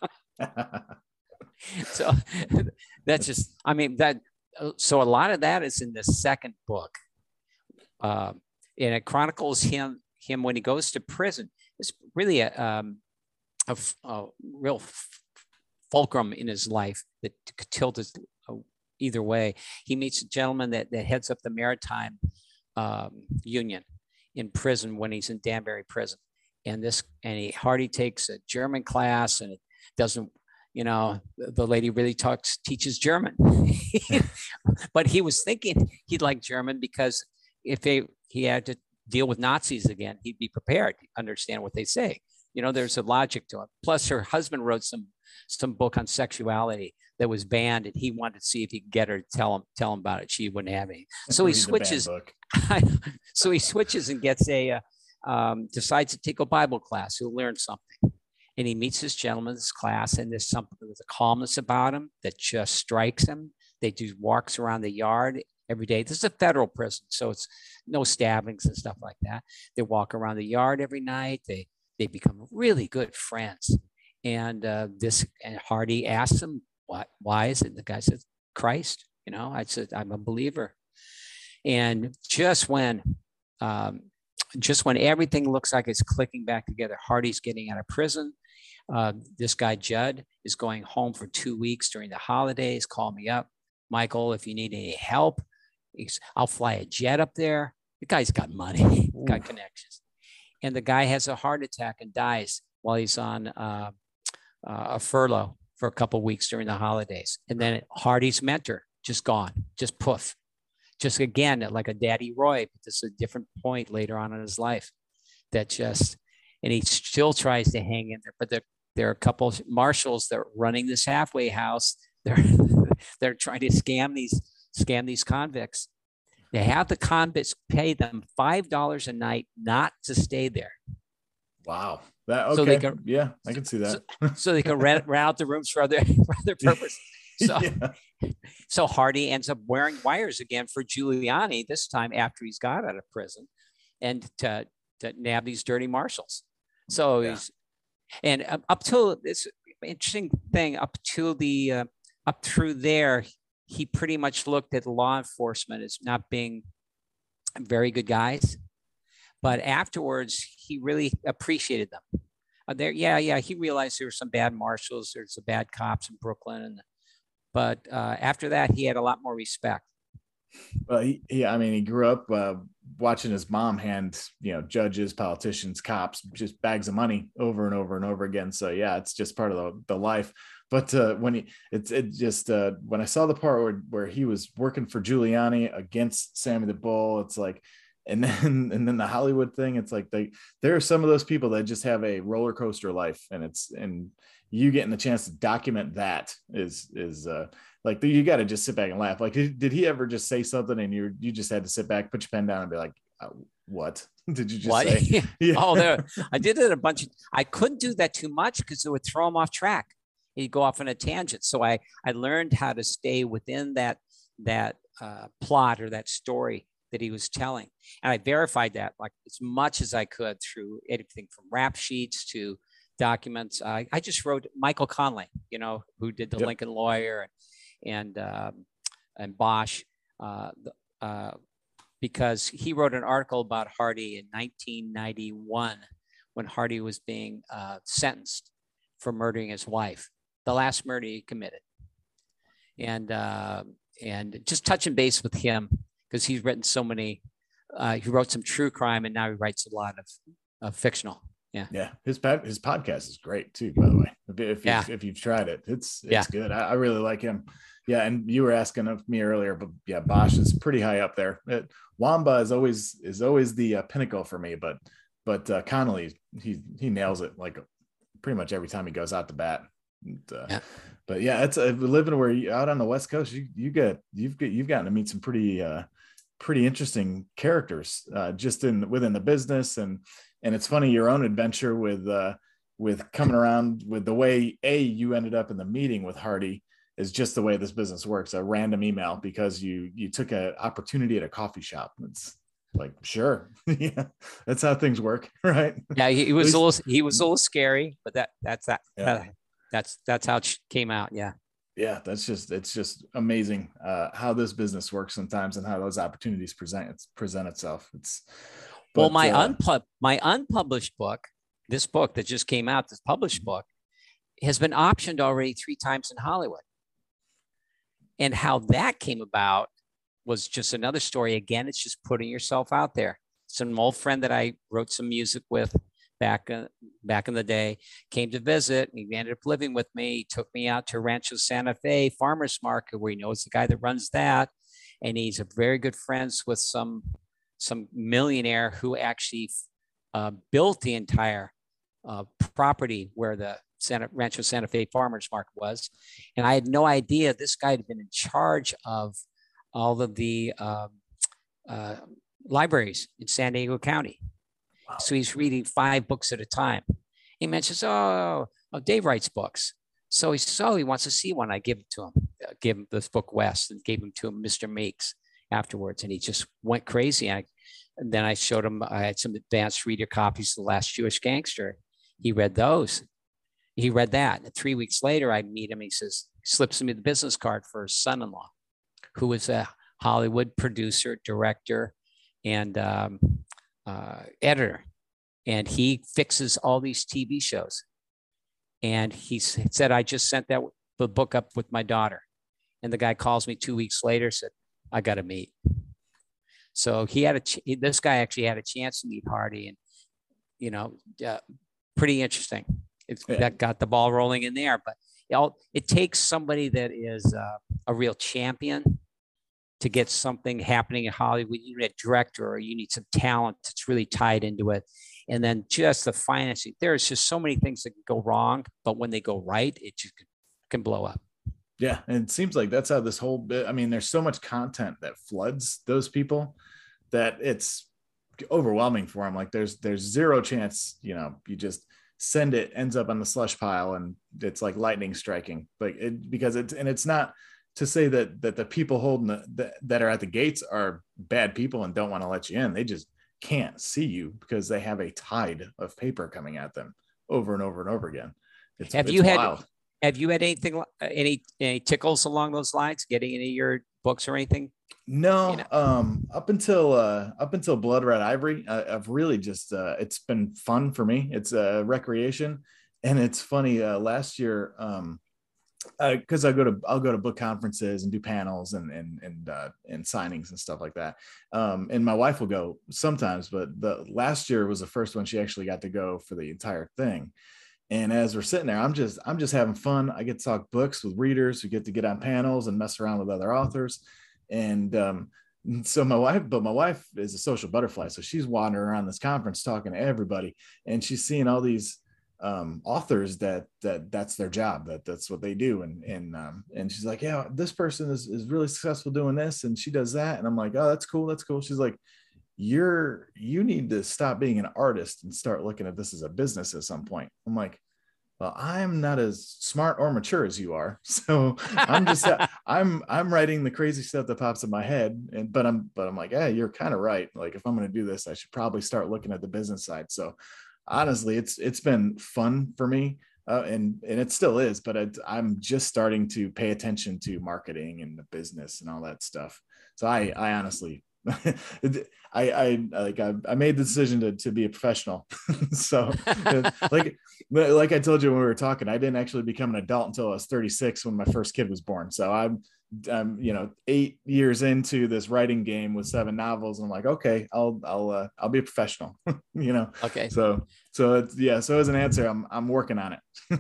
so that's just, I mean, that, so a lot of that is in the second book. Uh, and it chronicles him, him when he goes to prison. It's really a, um, a, a real fulcrum in his life that could tilt us either way. He meets a gentleman that, that heads up the maritime um, union in prison when he's in Danbury prison. And this, and he, Hardy takes a German class, and it doesn't, you know, the lady really talks, teaches German. But he was thinking he'd like German because if they, he had to deal with Nazis again, he'd be prepared, understand what they say. You know, there's a logic to it. Plus, her husband wrote some some book on sexuality that was banned, and he wanted to see if he could get her to tell him tell him about it. She wouldn't have any. So he switches. so he switches and gets a uh, um, decides to take a Bible class. He'll learn something, and he meets this gentleman in this class, and there's something with a calmness about him that just strikes him. They do walks around the yard every day. This is a federal prison, so it's no stabbings and stuff like that. They walk around the yard every night. They they become really good friends. And uh, this and Hardy asks him, "What? Why is it?" The guy says, "Christ." You know, I said, "I'm a believer." And just when, um, just when everything looks like it's clicking back together, Hardy's getting out of prison. Uh, this guy Judd is going home for two weeks during the holidays. Call me up, Michael, if you need any help. He's, I'll fly a jet up there. The guy's got money, got connections. And the guy has a heart attack and dies while he's on uh, uh, a furlough for a couple of weeks during the holidays. And then Hardy's mentor, just gone, just poof. Just again, like a Daddy Roy, but this is a different point later on in his life that just, and he still tries to hang in there. But there, there are a couple of marshals that are running this halfway house. They're, they're trying to scam these, scam these convicts. They have the convicts pay them five dollars a night not to stay there. Wow. That, okay. So they can, yeah, I can see that. so, so they can rent, rent out the rooms for other, for other purposes. So, yeah. so Hardy ends up wearing wires again for Giuliani, this time after he's got out of prison, and to, to nab these dirty marshals. So yeah. he's, and up till this interesting thing, up to the, uh, up through there, he pretty much looked at law enforcement as not being very good guys. But afterwards, he really appreciated them. Uh, there, yeah, yeah, he realized there were some bad marshals, there's some bad cops in Brooklyn, and but uh, after that, he had a lot more respect. Well, he, he I mean, he grew up uh, watching his mom hand, you know, judges, politicians, cops, just bags of money over and over and over again. So yeah, it's just part of the, the life. But uh, when he, it's it just uh, when I saw the part where, where he was working for Giuliani against Sammy the Bull, it's like, and then and then the Hollywood thing, it's like they there are some of those people that just have a roller coaster life, and it's and you getting the chance to document that is is uh, like you got to just sit back and laugh. Like, did, did he ever just say something and you you just had to sit back, put your pen down, and be like, oh, "What did you just what? say?" Yeah. Oh, there, I did it a bunch. Of, I couldn't do that too much because it would throw him off track. He'd go off on a tangent. So I I learned how to stay within that that uh, plot or that story that he was telling, and I verified that like as much as I could through anything from rap sheets to documents. I, I just wrote Michael Conley, you know, who did the yep. Lincoln Lawyer and and, um, and Bosch, uh, uh, because he wrote an article about Hardy in nineteen ninety-one when Hardy was being uh, sentenced for murdering his wife, the last murder he committed, and uh, and just touching base with him because he's written so many. Uh, he wrote some true crime, and now he writes a lot of, of fictional. Yeah. Yeah. His his podcast is great too, by the way. If, if, yeah. you've, if you've tried it, it's, it's yeah. good. I, I really like him. Yeah. And you were asking of me earlier, but yeah, Bosch is pretty high up there. It, Wamba is always, is always the uh, pinnacle for me, but, but uh, Connolly, he, he nails it like pretty much every time he goes out to bat. And, uh, yeah. But yeah, it's uh, living where you out on the West Coast, you, you get, you've got, you've gotten to meet some pretty, uh, pretty interesting characters uh, just in within the business. And, and it's funny, your own adventure with, uh, with coming around with the way a, you ended up in the meeting with Hardy is just the way this business works. A random email because you, you took an opportunity at a coffee shop. It's like, sure. Yeah, that's how things work. Right. Yeah. He, he was a little, he was a little scary, but that, that's that, yeah. uh, that's, that's how it came out. Yeah. Yeah, that's just it's just amazing uh, how this business works sometimes and how those opportunities present present itself. It's but, well, my uh, unpub my unpublished book, this book that just came out, this published book, has been optioned already three times in Hollywood. And how that came about was just another story. Again, it's just putting yourself out there. Some old friend that I wrote some music with back uh, back in the day came to visit. He ended up living with me. He took me out to Rancho Santa Fe farmers market where he knows the guy that runs that, and he's a very good friends with some some millionaire who actually uh, built the entire uh, property where the Santa Rancho Santa Fe Farmers Market was. And I had no idea this guy had been in charge of all of the um, uh, libraries in San Diego County. Wow. So he's reading five books at a time. He mentions, oh, oh Dave writes books. So he says, oh, he wants to see one. I give it to him, uh, give him this book, West, and gave him to him, Mister Meeks, afterwards. And he just went crazy. I, and then I showed him, I had some advanced reader copies of The Last Jewish Gangster. He read those. He read that. And three weeks later, I meet him. He says, slips me the business card for his son-in-law, who was a Hollywood producer, director, and um, uh, editor. And he fixes all these T V shows. And he said, I just sent that the book up with my daughter. And the guy calls me two weeks later, said, I got to meet. So he had a, ch- this guy actually had a chance to meet Hardy, and, you know, uh, pretty interesting. It's, yeah. That got the ball rolling in there, but you know, it takes somebody that is uh, a real champion to get something happening in Hollywood. You need a director, or you need some talent that's really tied into it. And then just the financing. There's just so many things that can go wrong, but when they go right, it just can blow up. Yeah. And it seems like that's how this whole bit, I mean, there's so much content that floods those people that it's overwhelming for them. Like there's, there's zero chance, you know, you just send it, ends up on the slush pile, and it's like lightning striking. Like it, because it's, and it's not to say that, that the people holding the, the that are at the gates are bad people and don't want to let you in. They just can't see you because they have a tide of paper coming at them over and over and over again. It's, have it's you wild. had, have you had anything, any, any tickles along those lines, getting any of your books or anything? No, you know? um, up until, uh, up until Blood Red Ivory, uh, I've really just, uh, it's been fun for me. It's a recreation, and it's funny. Uh, last year, um, uh, cause I go to, I'll go to book conferences and do panels and, and, and, uh, and signings and stuff like that. Um, and my wife will go sometimes, but the last year was the first one she actually got to go for the entire thing. And as we're sitting there, I'm just, I'm just having fun. I get to talk books with readers who get to get on panels and mess around with other authors. And, um, so my wife, but my wife is a social butterfly. So she's wandering around this conference talking to everybody, and she's seeing all these, um, authors that, that that's their job, that that's what they do. And, and, um, and she's like, yeah, this person is, is really successful doing this, and she does that. And I'm like, oh, that's cool. That's cool. She's like, you're, you need to stop being an artist and start looking at this as a business at some point. I'm like, well, I'm not as smart or mature as you are. So I'm just, I'm, I'm writing the crazy stuff that pops in my head. And, but I'm, but I'm like, yeah, you're kind of right. Like, if I'm going to do this, I should probably start looking at the business side. So honestly, it's, it's been fun for me. Uh, and, and it still is, but it, I'm just starting to pay attention to marketing and the business and all that stuff. So I, I honestly, I, I like I, I made the decision to, to be a professional. So like like I told you when we were talking, I didn't actually become an adult until I was thirty-six, when my first kid was born. So I'm I'm you know eight years into this writing game with seven novels, and I'm like, okay, I'll I'll uh, I'll be a professional. you know. Okay. So so it's, yeah. So as an answer, I'm I'm working on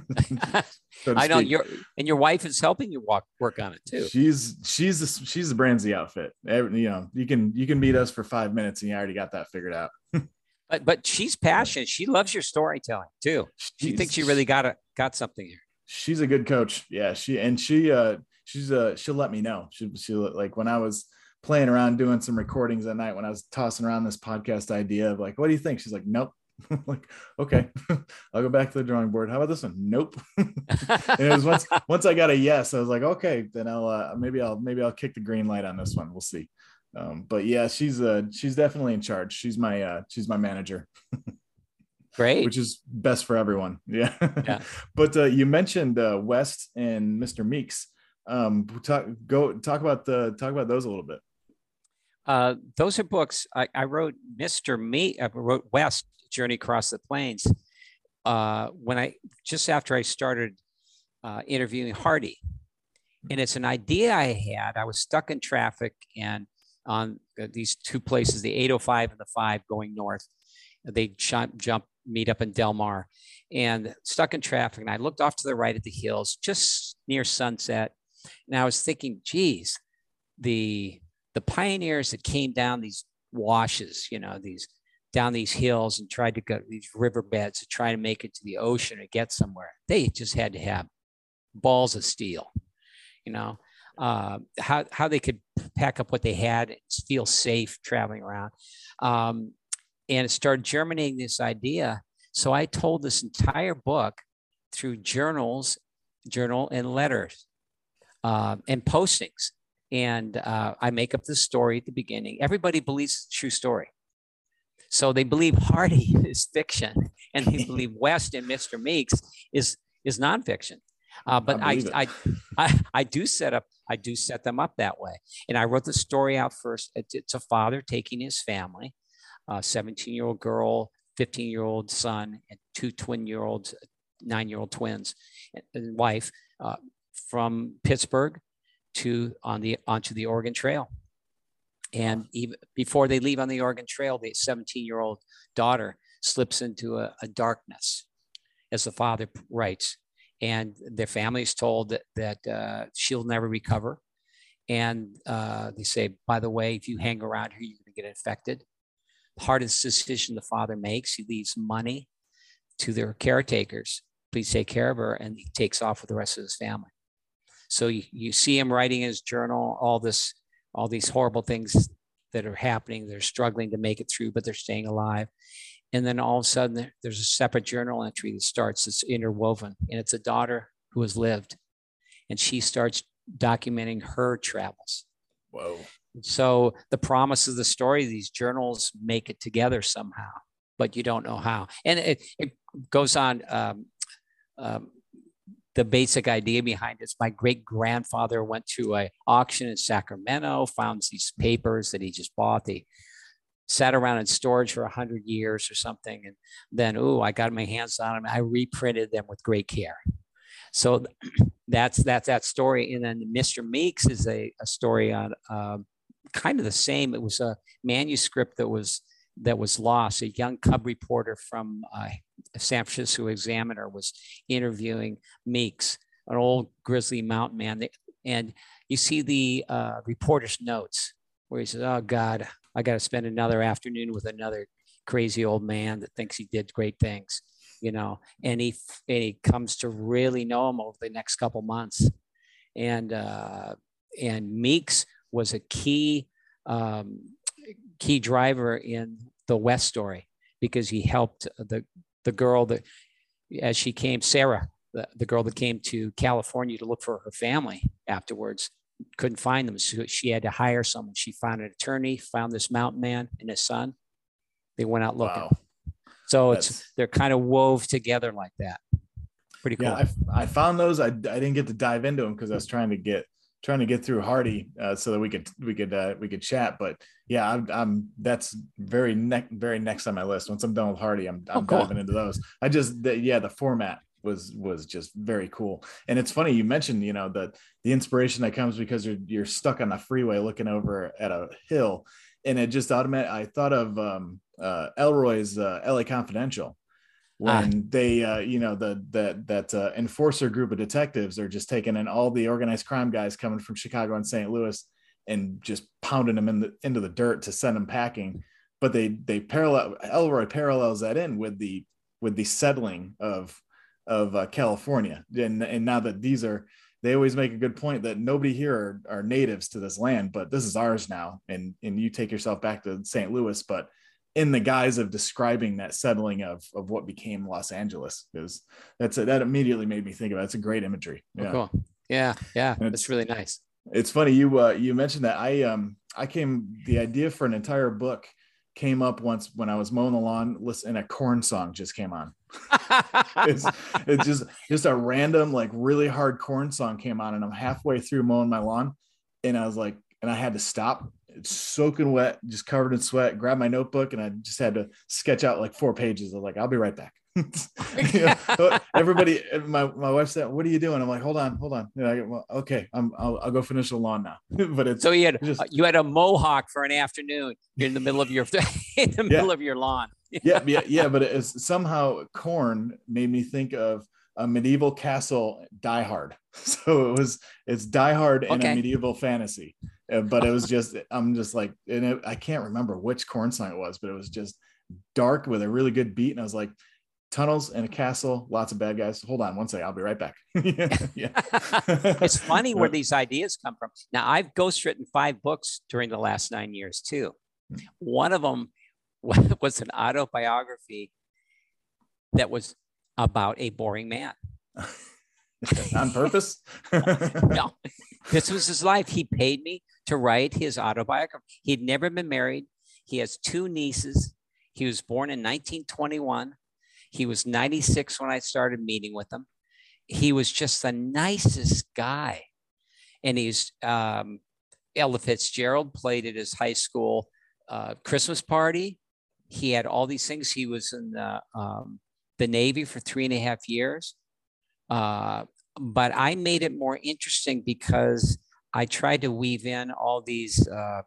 it. So I know your and your wife is helping you walk work on it too. She's she's the, she's the Brandsy outfit. Every, you know, you can you can meet us for five minutes and you already got that figured out. but but she's passionate. She loves your storytelling too. She she's, thinks she really got a got something here. She's a good coach. Yeah, she and she uh she's uh she'll let me know. She she like when I was playing around doing some recordings at night, when I was tossing around this podcast idea of like, what do you think? She's like, nope. Like, okay, I'll go back to the drawing board. How about this one? Nope. And it was once once I got a yes, I was like, okay, then I'll uh, maybe I'll maybe I'll kick the green light on this one. We'll see. Um, but yeah, she's uh she's definitely in charge. She's my uh she's my manager. Great. Which is best for everyone. Yeah. Yeah. But uh, you mentioned uh, West and Mister Meeks. Um, talk go talk about the talk about those a little bit. Uh, those are books I, I wrote. Mister Meeks, I wrote West, Journey Across the Plains, uh, when I just after I started uh, interviewing Hardy. And it's an idea I had. I was stuck in traffic and on these two places, the eight oh five and the five going north. They jump, jump, meet up in Del Mar, and stuck in traffic. And I looked off to the right at the hills, just near sunset. And I was thinking, geez, the the pioneers that came down these washes, you know, these down these hills and tried to go these riverbeds to try to make it to the ocean or get somewhere. They just had to have balls of steel, you know, uh, how, how they could pack up what they had and feel safe traveling around. Um, and it started germinating this idea. So I told this entire book through journals, journal and letters uh, and postings. And uh, I make up this story at the beginning. Everybody believes it's a true story. So they believe Hardy is fiction, and they believe West and Mister Meeks is is nonfiction. Uh, but I I, I, I I do set up I do set them up that way. And I wrote the story out first. It's, it's a father taking his family, a seventeen-year-old girl, fifteen-year-old son, and two twin-year-olds, nine-year-old twins, and, and wife uh, from Pittsburgh to on the onto the Oregon Trail. And even before they leave on the Oregon Trail, the seventeen-year-old daughter slips into a, a darkness, as the father writes. And their family is told that, that uh, she'll never recover. And uh, they say, by the way, if you hang around here, you're going to get infected. The hardest decision the father makes, he leaves money to their caretakers. Please take care of her. And he takes off with the rest of his family. So you, you see him writing in his journal, all this, all these horrible things that are happening. They're struggling to make it through, but they're staying alive. And then all of a sudden there's a separate journal entry that starts, it's interwoven, and it's a daughter who has lived, and she starts documenting her travels. Whoa. So the promise of the story, these journals make it together somehow, but you don't know how. And it, it goes on, um, um, the basic idea behind it is my great grandfather went to an auction in Sacramento, found these papers that he just bought. They sat around in storage for a hundred years or something. And then, oh, I got my hands on them. I reprinted them with great care. So that's, that's that story. And then Mister Meeks is a, a story on uh, kind of the same. It was a manuscript that was, that was lost. A young cub reporter from uh, San Francisco Examiner was interviewing Meeks, an old grizzly mountain man. And you see the uh, reporter's notes where he says, oh God, I got to spend another afternoon with another crazy old man that thinks he did great things, you know, and he, and he comes to really know him over the next couple months. And, uh, and Meeks was a key, um, key driver in the West story, because he helped the, the girl that, as she came, Sarah, the, the girl that came to California to look for her family afterwards, couldn't find them. So she had to hire someone. She found an attorney, found this mountain man and his son. They went out looking. Wow. So That's, it's, they're kind of wove together like that. Pretty cool. Yeah, I, I found those. I, I didn't get to dive into them because I was trying to get, trying to get through Hardy uh, so that we could, we could, uh, we could chat. But yeah, I'm, I'm that's very next, very next on my list. Once I'm done with Hardy, I'm, I'm oh, cool. diving into those. I just, the, yeah, the format was, was just very cool. And it's funny, you mentioned, you know, the, the inspiration that comes because you're, you're stuck on the freeway looking over at a hill, and it just automatic. I thought of um, uh, Elroy's uh, L A Confidential. When ah. they, uh, you know, the that that uh, enforcer group of detectives are just taking in all the organized crime guys coming from Chicago and Saint Louis and just pounding them in the, into the dirt to send them packing. But they they parallel Elroy parallels that in with the with the settling of of uh, California. And and now that these are, they always make a good point that nobody here are, are natives to this land, but this is ours now. And and you take yourself back to Saint Louis, but in the guise of describing that settling of, of what became Los Angeles, because that's a, that immediately made me think about it. It's a great imagery. Yeah. Oh, cool. Yeah. Yeah. That's really nice. It's funny. You, uh, you mentioned that I, um, I came, the idea for an entire book came up once when I was mowing the lawn, listen, and a Korn song just came on. it's, it's just, just a random, like really hard Korn song came on, and I'm halfway through mowing my lawn, and I was like, and I had to stop. It's soaking wet, just covered in sweat, grab my notebook, and I just had to sketch out like four pages. I was like, I'll be right back. You know, everybody, my, my wife said, what are you doing? I'm like, hold on, hold on. You know, I, well, okay, I'm, I'll, I'll go finish the lawn now. But it's so you had, just, you had a mohawk for an afternoon in the middle of your, in the middle yeah. of your lawn. yeah. Yeah. Yeah. But it's somehow Korn made me think of a medieval castle, Die Hard. So it was, it's Die Hard in okay. a medieval fantasy. But it was just, I'm just like, and it, I can't remember which Korn song it was, but it was just dark with a really good beat. And I was like, tunnels and a castle, lots of bad guys. Hold on one second. I'll be right back. yeah. yeah. It's funny where these ideas come from. Now, I've ghostwritten five books during the last nine years too. One of them was an autobiography that was about a boring man. On purpose? No, this was his life. He paid me to write his autobiography. He'd never been married. He has two nieces. He was born in nineteen twenty-one. He was ninety-six when I started meeting with him. He was just the nicest guy. And he's, um, Ella Fitzgerald played at his high school uh, Christmas party. He had all these things. He was in the, um, the Navy for three and a half years. Uh, but I made it more interesting because I tried to weave in all these, uh,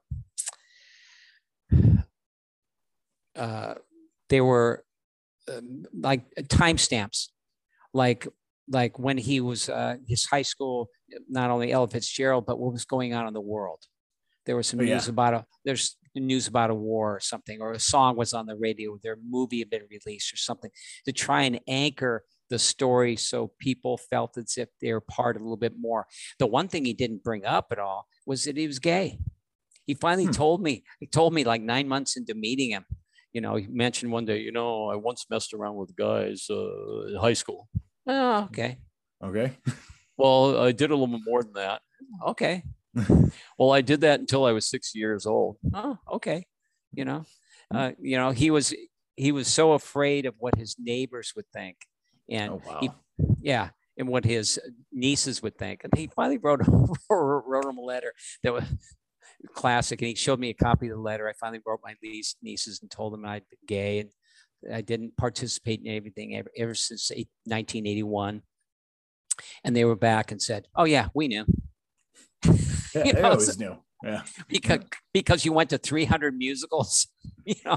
uh, they were, Um, like timestamps, like like when he was uh, his high school, not only Ella Fitzgerald, but what was going on in the world. There was some oh, news yeah. about a there's news about a war or something, or a song was on the radio, their movie had been released or something, to try and anchor the story so people felt as if they were part of a little bit more. The one thing he didn't bring up at all was that he was gay. He finally hmm. told me, he told me like nine months into meeting him. You know, he mentioned one day, you know, I once messed around with guys uh, in high school. Oh, okay. Okay. Well, I did a little bit more than that. Okay. Well, I did that until I was six years old. Oh, okay. You know, uh, you know, he was he was so afraid of what his neighbors would think, and oh, wow. he, yeah, and what his nieces would think. And he finally wrote wrote him a letter that was classic, and he showed me a copy of the letter. I finally wrote my nieces and told them I'd been gay and I didn't participate in everything ever, ever since nineteen eighty-one. And they were back and said, "Oh yeah, we knew." Yeah, you they know, always so, knew. Yeah, because because you went to three hundred musicals, you know,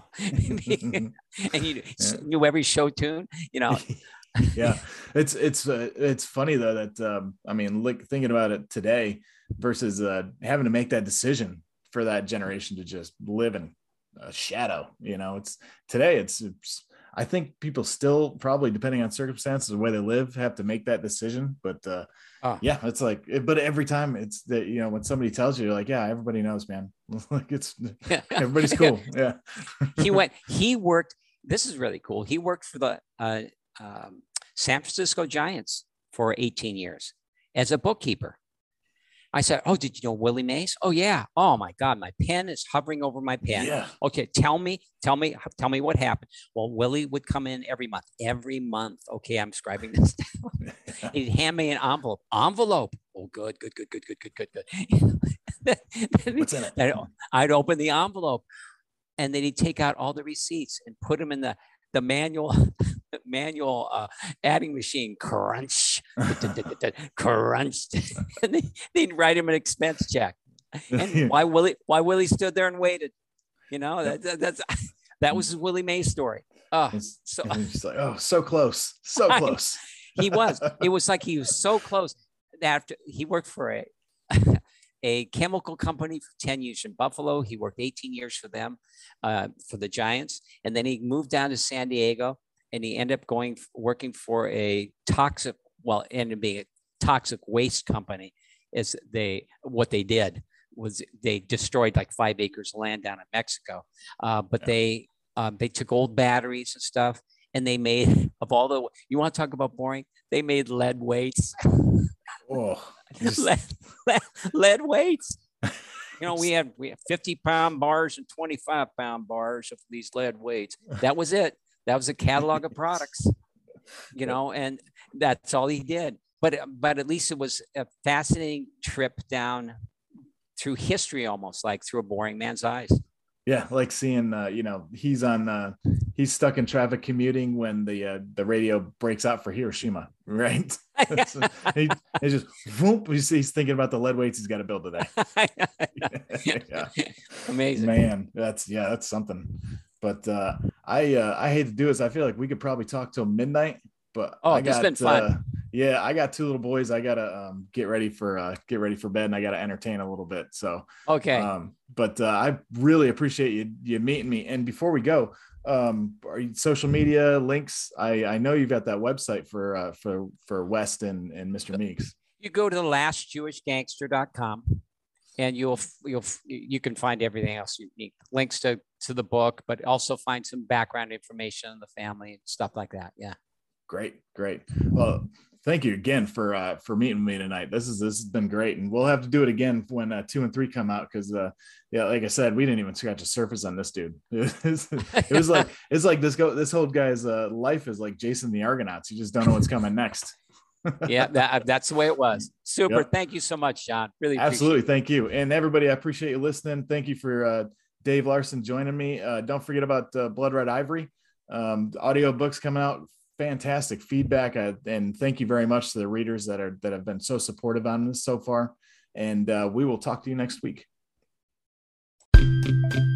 and you yeah. knew every show tune, you know. Yeah, it's it's uh, it's funny though that um, I mean, like thinking about it today versus uh, having to make that decision for that generation to just live in a shadow. You know, it's today. It's, it's I think people still probably, depending on circumstances and where they live, have to make that decision. But uh, oh. yeah, it's like, but every time it's that, you know, when somebody tells you, you're like, yeah, everybody knows, man. Like it's everybody's cool. Yeah. he went. He worked. This is really cool. He worked for the uh, um, San Francisco Giants for eighteen years as a bookkeeper. I said, "Oh, did you know Willie Mays?" "Oh yeah." "Oh my God, my pen is hovering over my pen." Yeah. "Okay, tell me, tell me, tell me what happened." Well, Willie would come in every month, every month. Okay, I'm scribing this down. He'd hand me an envelope. Envelope. Oh, good, good, good, good, good, good, good, good. What's in it? I'd open the envelope, and then he'd take out all the receipts and put them in the the manual manual uh, adding machine. Crunch, crunch, and they, they'd write him an expense check. And why Willie? Why Willie stood there and waited? You know, that, that that's that was his Willie Mays story. Oh, so just like, oh, so close, so close. He was. It was like he was so close. After he worked for a a chemical company for ten years in Buffalo. He worked eighteen years for them, uh, for the Giants. And then he moved down to San Diego, and he ended up going, working for a toxic, well, ended up being a toxic waste company. Is they, what they did was they destroyed like five acres of land down in Mexico. Uh, but yeah. they, um, they took old batteries and stuff, and they made, of all the, you want to talk about boring? They made lead weights. Oh, lead, lead, lead weights. You know, we had we had fifty pound bars and twenty-five pound bars of these lead weights. That was it. That was a catalog of products. You know, and that's all he did. But but at least it was a fascinating trip down through history, almost like through a boring man's eyes. Yeah, like seeing, uh, you know, he's on, uh, he's stuck in traffic commuting when the uh, the radio breaks out for Hiroshima, right? So he, he just, whoop, he's, he's thinking about the lead weights he's got to build today. Yeah. Amazing, man. That's yeah, that's something. But uh, I uh, I hate to do this. I feel like we could probably talk till midnight. But oh, I this got, has been fun. Uh, Yeah, I got two little boys. I gotta um, get ready for uh, get ready for bed, and I gotta entertain a little bit. So, Okay. um, but uh, I really appreciate you you meeting me. And before we go, um, are you, social media links? I I know you've got that website for uh, for for West and and Mister Meeks. You go to the last jewish gangster dot com, and you'll you'll you can find everything else you need, links to to the book, but also find some background information on the family and stuff like that. Yeah. Great, great. Well, thank you again for uh, for meeting me tonight. This is this has been great, and we'll have to do it again when uh, two and three come out because, uh, yeah, like I said, we didn't even scratch the surface on this dude. It was, it was like it's like this go this whole guy's uh, life is like Jason the Argonauts. You just don't know what's coming next. Yeah, that, that's the way it was. Super. Yep. Thank you so much, John. Really absolutely. Thank you, and everybody. I appreciate you listening. Thank you for uh, Dave Larson joining me. Uh, don't forget about uh, Blood Red Ivory. Um, the audio books coming out. Fantastic feedback, uh, and thank you very much to the readers that are that have been so supportive on this so far. And uh, we will talk to you next week.